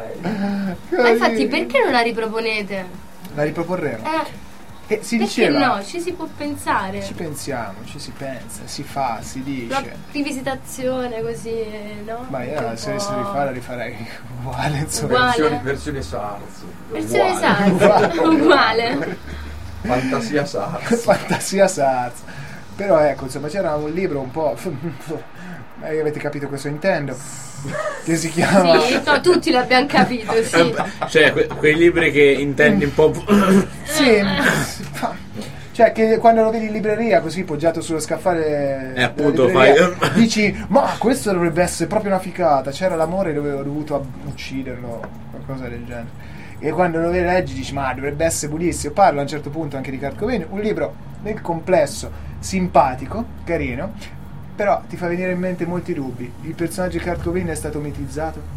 Speaker 8: Dai.
Speaker 4: Ma infatti perché non la riproponete?
Speaker 3: La riproporremo.
Speaker 4: Eh,
Speaker 3: E si
Speaker 4: perché
Speaker 3: diceva,
Speaker 4: no? Ci si può pensare.
Speaker 3: ci pensiamo, ci si pensa, si fa, si
Speaker 4: Una
Speaker 3: dice.
Speaker 4: rivisitazione così, no?
Speaker 3: Ma io
Speaker 4: Anche un
Speaker 3: se
Speaker 4: po'.
Speaker 3: si rifà la rifarei uguale, insomma.
Speaker 4: Uguale.
Speaker 8: Versione, versione SARS.
Speaker 4: Versione
Speaker 8: Uguale.
Speaker 4: SARS, uguale.
Speaker 8: Fantasia SARS.
Speaker 3: Fantasia Saz. Però ecco, insomma, c'era un libro un po'. Eh, avete capito cosa intendo? Che si chiama.
Speaker 4: Sì, no, tutti l'abbiamo capito, sì.
Speaker 5: Eh, cioè, que- quei libri che intendi un po'.
Speaker 3: Sì, cioè che quando lo vedi in libreria così poggiato sullo scaffale
Speaker 5: Eh, appunto,
Speaker 3: della libreria,
Speaker 5: fai-
Speaker 3: dici ma questo dovrebbe essere proprio una ficata, c'era l'amore e avevo dovuto ab- ucciderlo, qualcosa del genere, e quando lo leggi dici ma dovrebbe essere buonissimo. Parlo a un certo punto anche di Kurt Cobain, un libro nel complesso simpatico, carino, però ti fa venire in mente molti dubbi. Il personaggio di Kurt Cobain è stato mitizzato?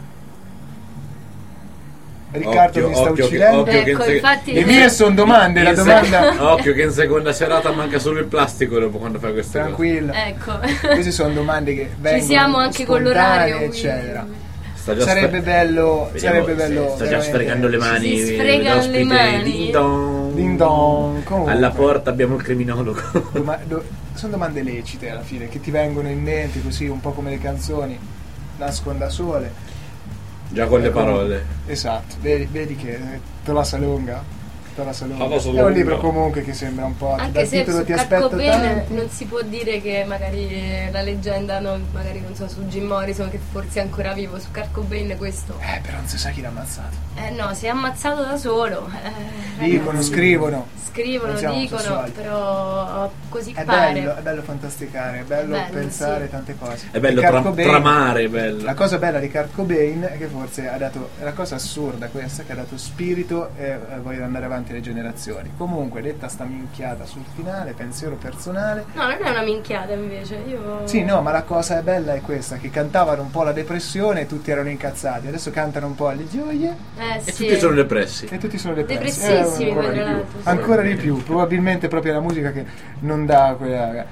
Speaker 3: Riccardo
Speaker 5: Occhio,
Speaker 3: mi sta
Speaker 5: occhio che-
Speaker 3: uccidendo.
Speaker 5: occhio che
Speaker 4: Ecco,
Speaker 5: in se-
Speaker 4: infatti.
Speaker 3: Le mie sono domande, la
Speaker 5: In se-
Speaker 3: domanda
Speaker 5: Occhio che in seconda serata manca solo il plastico dopo quando fai queste cose.
Speaker 3: tranquilla.
Speaker 4: Ecco.
Speaker 3: Queste sono domande che vengono
Speaker 4: Ci siamo anche con
Speaker 3: spontanee,
Speaker 4: l'orario.
Speaker 3: eccetera.
Speaker 4: quindi.
Speaker 5: Sta già
Speaker 3: sarebbe
Speaker 5: sfre-
Speaker 3: bello,
Speaker 5: Vediamo,
Speaker 3: sarebbe bello.
Speaker 5: Sta già
Speaker 3: veramente.
Speaker 5: sfregando le mani.
Speaker 4: Si sfregano
Speaker 5: l'ospite.
Speaker 4: le mani.
Speaker 5: Ding dong.
Speaker 3: Ding dong. Comunque,
Speaker 5: Alla porta abbiamo il criminologo.
Speaker 3: doma- do- sono domande lecite alla fine, che ti vengono in mente così, un po' come le canzoni, nascono da sole.
Speaker 5: Già con le
Speaker 3: Ecco,
Speaker 5: parole.
Speaker 3: Esatto, vedi, vedi che te la salunga. Te la salunga.
Speaker 5: Te la
Speaker 3: È
Speaker 5: salunga.
Speaker 3: un libro comunque che sembra un po'.
Speaker 4: Anche
Speaker 3: dal
Speaker 4: se
Speaker 3: titolo
Speaker 4: su
Speaker 3: ti
Speaker 4: Kurt
Speaker 3: aspetto
Speaker 4: Cobain
Speaker 3: tanti.
Speaker 4: non si può dire che magari la leggenda, non, magari non so, su Jim Morrison che forse è ancora vivo, su Kurt Cobain questo.
Speaker 3: Eh, però non si sa chi l'ha ammazzato.
Speaker 4: Eh no, si è ammazzato da solo. Eh,
Speaker 3: Dicono,
Speaker 4: ragazzi,
Speaker 3: scrivono.
Speaker 4: Scrivono,
Speaker 3: Non siamo
Speaker 4: dicono,
Speaker 3: sessuali.
Speaker 4: però così
Speaker 3: È
Speaker 4: pare.
Speaker 3: bello, è bello fantasticare, è bello,
Speaker 4: È bello,
Speaker 3: pensare
Speaker 4: sì.
Speaker 3: tante cose.
Speaker 5: È bello
Speaker 3: E Kurt
Speaker 5: tra-
Speaker 3: Cobain-
Speaker 5: tramare, è bello.
Speaker 3: La cosa bella di Kurt Cobain è che forse ha dato, è la cosa assurda questa, che ha dato spirito e eh, voglio andare avanti le generazioni. Comunque, detta sta minchiata sul finale, pensiero personale.
Speaker 4: No, non è una minchiata invece. Io.
Speaker 3: Sì, no, ma la cosa bella è questa, che cantavano un po' la depressione e tutti erano incazzati. Adesso cantano un po' le gioie
Speaker 4: Eh,
Speaker 5: E
Speaker 4: sì.
Speaker 5: tutti sono depressi.
Speaker 3: e tutti sono depressi.
Speaker 4: Depressissimi,
Speaker 3: Eh, ancora,
Speaker 4: poi,
Speaker 3: di
Speaker 4: tra
Speaker 3: più.
Speaker 4: l'altro, sì.
Speaker 3: Ancora di più, probabilmente proprio la musica che non dà quella.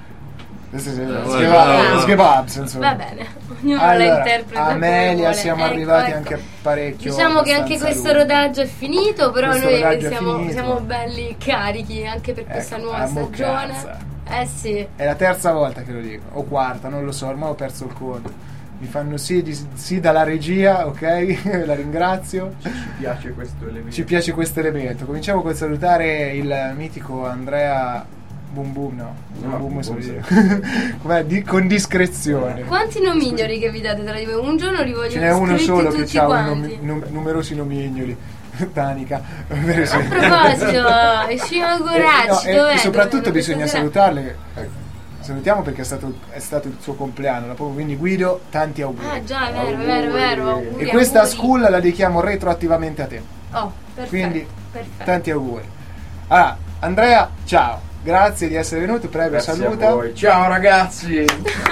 Speaker 5: vabbè,
Speaker 3: Sghebabs, insomma.
Speaker 4: Va bene, ognuno la
Speaker 3: Allora,
Speaker 4: interpreta come
Speaker 3: Amelia,
Speaker 4: vuole.
Speaker 3: siamo
Speaker 4: Ecco,
Speaker 3: arrivati
Speaker 4: ecco.
Speaker 3: anche parecchio.
Speaker 4: Diciamo che anche
Speaker 3: abbastanza
Speaker 4: questo
Speaker 3: lungo.
Speaker 4: rodaggio è finito, però
Speaker 3: Questo
Speaker 4: noi
Speaker 3: rodaggio è
Speaker 4: siamo,
Speaker 3: finito.
Speaker 4: siamo belli carichi anche per questa
Speaker 3: Ecco,
Speaker 4: nuova
Speaker 3: a mo'
Speaker 4: stagione.
Speaker 3: cazza.
Speaker 4: Eh sì.
Speaker 3: È la terza volta che lo dico, o quarta, non lo so, ormai ho perso il conto. Mi fanno sì, di- sì dalla regia, ok? La ringrazio.
Speaker 8: Ci piace questo elemento.
Speaker 3: Ci piace questo elemento. Cominciamo col salutare il mitico Andrea Boom Boom, no? Boom
Speaker 8: No,
Speaker 3: Boom,
Speaker 8: Boom
Speaker 3: so
Speaker 8: Boom,
Speaker 3: dire. Com'è? Di- con discrezione.
Speaker 4: Quanti nomignoli che vi date tra di voi? Un giorno li voglio
Speaker 3: Ce n'è uno
Speaker 4: scritti
Speaker 3: solo che
Speaker 4: tutti
Speaker 3: ha
Speaker 4: quanti.
Speaker 3: numerosi nomignoli. Danica.
Speaker 4: A proposito, Scimo Goracci,
Speaker 3: Eh, no, e-
Speaker 4: dov'è?
Speaker 3: e soprattutto
Speaker 4: Dove-
Speaker 3: bisogna
Speaker 4: stasera?
Speaker 3: salutarle. Ecco, salutiamo perché è stato, è stato il suo compleanno da poco, quindi Guido, tanti auguri.
Speaker 4: Ah già, è vero, è vero, è vero. Auguri,
Speaker 3: E questa
Speaker 4: auguri.
Speaker 3: school la dedichiamo retroattivamente a te.
Speaker 4: Oh, perfetto.
Speaker 3: Quindi
Speaker 4: perfetto.
Speaker 3: tanti auguri. Allora, Andrea, ciao. Grazie di essere venuto, prego,
Speaker 8: Grazie
Speaker 3: saluta.
Speaker 8: a voi. Ciao ragazzi.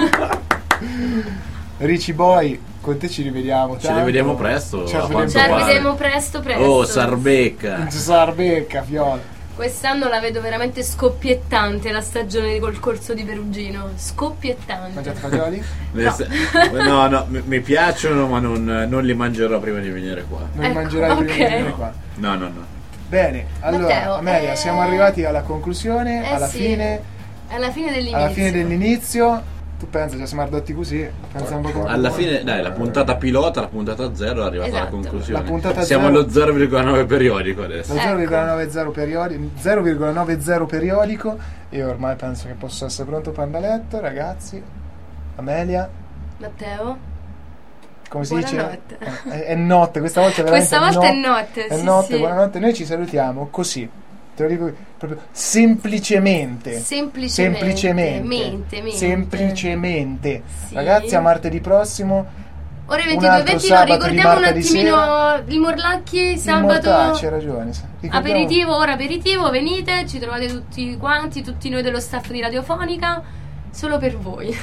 Speaker 3: Ricci Boy, con te ci rivediamo.
Speaker 5: Ci
Speaker 3: tanto.
Speaker 5: rivediamo presto.
Speaker 3: Ci
Speaker 5: a
Speaker 3: rivediamo
Speaker 4: Ci
Speaker 5: quanto pare.
Speaker 4: rivediamo presto, presto.
Speaker 5: Oh, Sarbecca.
Speaker 3: Sarbecca, Fiola.
Speaker 4: Quest'anno la vedo veramente scoppiettante la stagione col corso di Perugino. Scoppiettante.
Speaker 3: Mangiate fagioli?
Speaker 5: Le
Speaker 4: No.
Speaker 5: sta- No, no, mi, mi piacciono, ma non, non li mangerò prima di venire qua.
Speaker 3: Non
Speaker 4: Ecco,
Speaker 3: mangerai prima di
Speaker 4: ok.
Speaker 3: venire qua.
Speaker 5: No, no, no.
Speaker 3: Bene, allora
Speaker 4: Matteo,
Speaker 3: Amelia,
Speaker 4: eh,
Speaker 3: siamo arrivati alla conclusione,
Speaker 4: Eh
Speaker 3: alla
Speaker 4: sì,
Speaker 3: fine,
Speaker 4: alla fine dell'inizio.
Speaker 3: alla fine dell'inizio. Tu pensa, già siamo ardotti così? Pensa un po' come-
Speaker 5: Alla fine, dai, la puntata pilota, la puntata zero è arrivata alla
Speaker 4: Esatto.
Speaker 5: conclusione.
Speaker 3: La puntata
Speaker 5: Siamo
Speaker 3: zero-
Speaker 5: allo zero virgola nove periodico adesso.
Speaker 3: Lo
Speaker 4: Ecco.
Speaker 3: zero virgola novanta periodico, zero virgola novanta periodico. Io ormai penso che posso essere pronto per andare a letto, ragazzi. Amelia,
Speaker 4: Matteo?
Speaker 3: come si
Speaker 4: Buonanotte.
Speaker 3: dice? Eh, È, è notte, questa volta è veramente
Speaker 4: Questa volta
Speaker 3: no-
Speaker 4: è notte,
Speaker 3: È
Speaker 4: sì,
Speaker 3: notte,
Speaker 4: sì.
Speaker 3: buonanotte. Noi ci salutiamo così. Te lo dico proprio semplicemente.
Speaker 4: Semplicemente.
Speaker 3: Semplicemente.
Speaker 4: Mente, mente.
Speaker 3: Semplicemente.
Speaker 4: Sì.
Speaker 3: Ragazzi, a martedì prossimo.
Speaker 4: Ore
Speaker 3: un
Speaker 4: ventidue e
Speaker 3: altro
Speaker 4: ventuno,
Speaker 3: sabato di
Speaker 4: ricordiamo un
Speaker 3: martedì
Speaker 4: attimino il Morlacchi,
Speaker 3: Il Mortacci,
Speaker 4: sabato
Speaker 3: hai ragione. Ricordiamo-
Speaker 4: aperitivo, ora aperitivo, venite, ci trovate tutti quanti, tutti noi dello staff di Radiofonica, solo per voi.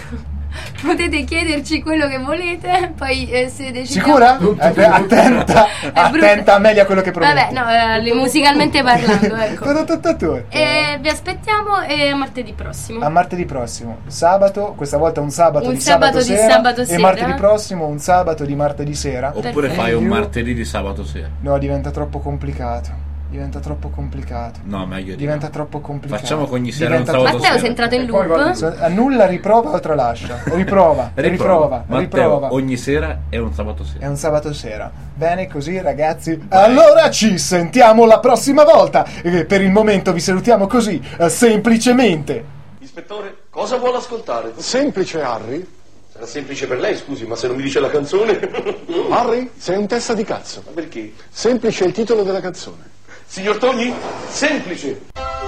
Speaker 4: Potete chiederci quello che volete, poi eh, se decidiamo...
Speaker 3: Sicura? Eh, attenta,
Speaker 4: È brutto.
Speaker 3: attenta Amelia a quello che prometti.
Speaker 4: Vabbè, no, eh, musicalmente parlando, ecco.
Speaker 3: Tutto, tutto, tutto.
Speaker 4: E vi aspettiamo e a martedì prossimo.
Speaker 3: A martedì prossimo, sabato, questa volta un sabato
Speaker 4: Un
Speaker 3: di sabato,
Speaker 4: sabato di
Speaker 3: sera,
Speaker 4: sabato
Speaker 3: e
Speaker 4: sera.
Speaker 3: martedì prossimo un sabato di martedì sera.
Speaker 5: Oppure
Speaker 4: Perfetto.
Speaker 5: fai un
Speaker 3: Più-
Speaker 5: martedì di sabato sera.
Speaker 3: No, diventa troppo complicato. Diventa troppo complicato.
Speaker 5: No, meglio di
Speaker 3: Diventa
Speaker 5: no.
Speaker 3: troppo complicato.
Speaker 5: Facciamo che ogni sera
Speaker 3: Diventa
Speaker 5: un sabato
Speaker 4: Matteo,
Speaker 5: sera.
Speaker 4: sei entrato in
Speaker 8: E poi
Speaker 4: loop?
Speaker 8: guarda-
Speaker 3: So- annulla, riprova o tralascia. Riprova, riprova,
Speaker 5: Matteo,
Speaker 3: riprova.
Speaker 5: ogni sera è un sabato
Speaker 3: È
Speaker 5: sera.
Speaker 3: un sabato sera. Bene così, ragazzi. Allora ci sentiamo la prossima volta. E per il momento vi salutiamo così, eh, semplicemente.
Speaker 11: Ispettore, cosa vuole ascoltare?
Speaker 12: Semplice, Harry.
Speaker 11: Sarà semplice per lei, scusi, ma se non mi dice la canzone...
Speaker 12: Harry, sei un testa di cazzo.
Speaker 11: Ma perché?
Speaker 12: Semplice è il titolo della canzone.
Speaker 11: Signor Togni, semplice!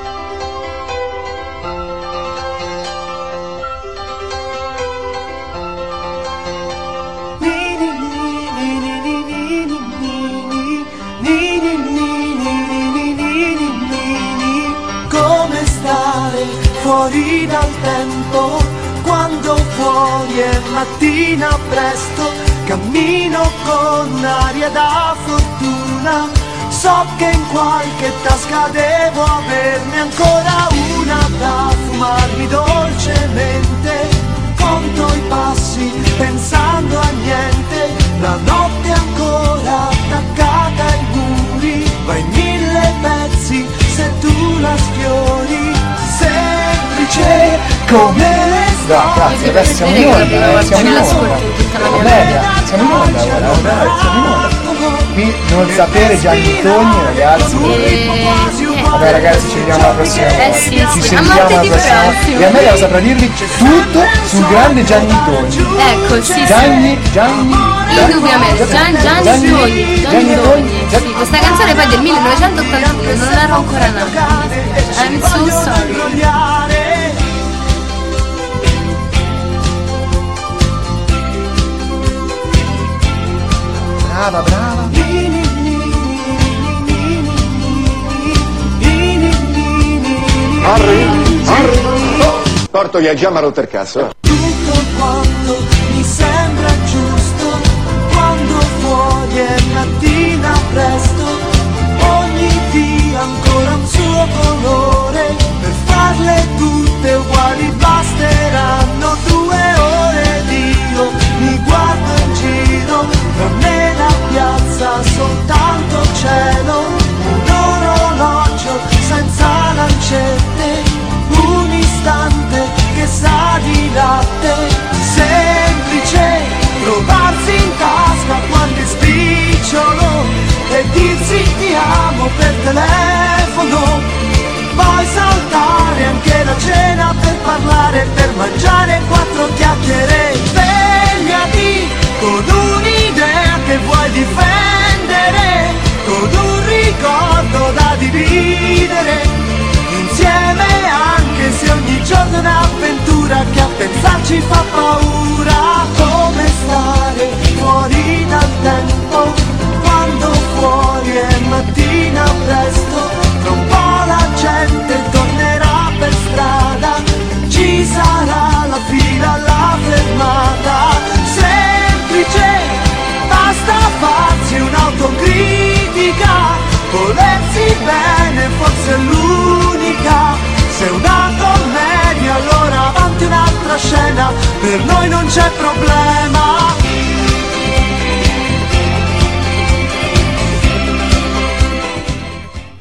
Speaker 2: Come stare fuori dal tempo quando fuori è mattina presto, cammino con aria da fortuna, so che in qualche tasca devo averne ancora una da fumarmi dolcemente, conto i passi pensando a niente, la notte
Speaker 3: come sta? Grazie, adesso siamo in onda, eh, siamo in onda. Media, siamo in onda ora, dai, siamo in onda. Qui non sapere Gianni Togni, ragazzi. Vabbè ragazzi, ci vediamo la prossima volta.
Speaker 4: Eh sì,
Speaker 3: Ci
Speaker 4: sì.
Speaker 3: sentiamo la prossima volta. E a me saprà dirvi tutto sul grande Gianni Togni.
Speaker 4: Ecco, sì, sì.
Speaker 3: Gianni, Gianni.
Speaker 4: Indubbiamente, Gian, Gianni
Speaker 3: Gianni
Speaker 4: Togni, Gianni Togni. Sì, questa canzone poi è del millenovecentottantuno, non ero ancora nata. I'm so sorry.
Speaker 3: Brava, brava.
Speaker 12: Harry? Harry? Porto gli hai già rotto il cazzo.
Speaker 2: Tutto quanto mi sembra giusto quando fuori è mattina presto, ogni via ancora un suo colore, per farle tutte uguali basteranno due ore ed io mi guardo in giro, non è la piazza soltanto cielo, un orologio senza lancette, un istante che sa di latte, semplice trovarsi in tasca quando è spicciolo e dirsi ti amo per telefono, poi saltare anche la cena per parlare, per mangiare quattro chiacchiere, svegliati con un'idea che vuoi difendere, con un ricordo da dividere, insieme anche se ogni giorno è un'avventura che a pensarci fa paura, come stare fuori dal tempo, quando fuori è mattina presto, tra un po' la gente tornerà per strada, ci sarà la fila alla fermata, semplice, basta farsi un'autocritica, volersi bene forse è l'unica, se una commedia allora avanti un'altra scena, per noi non c'è problema.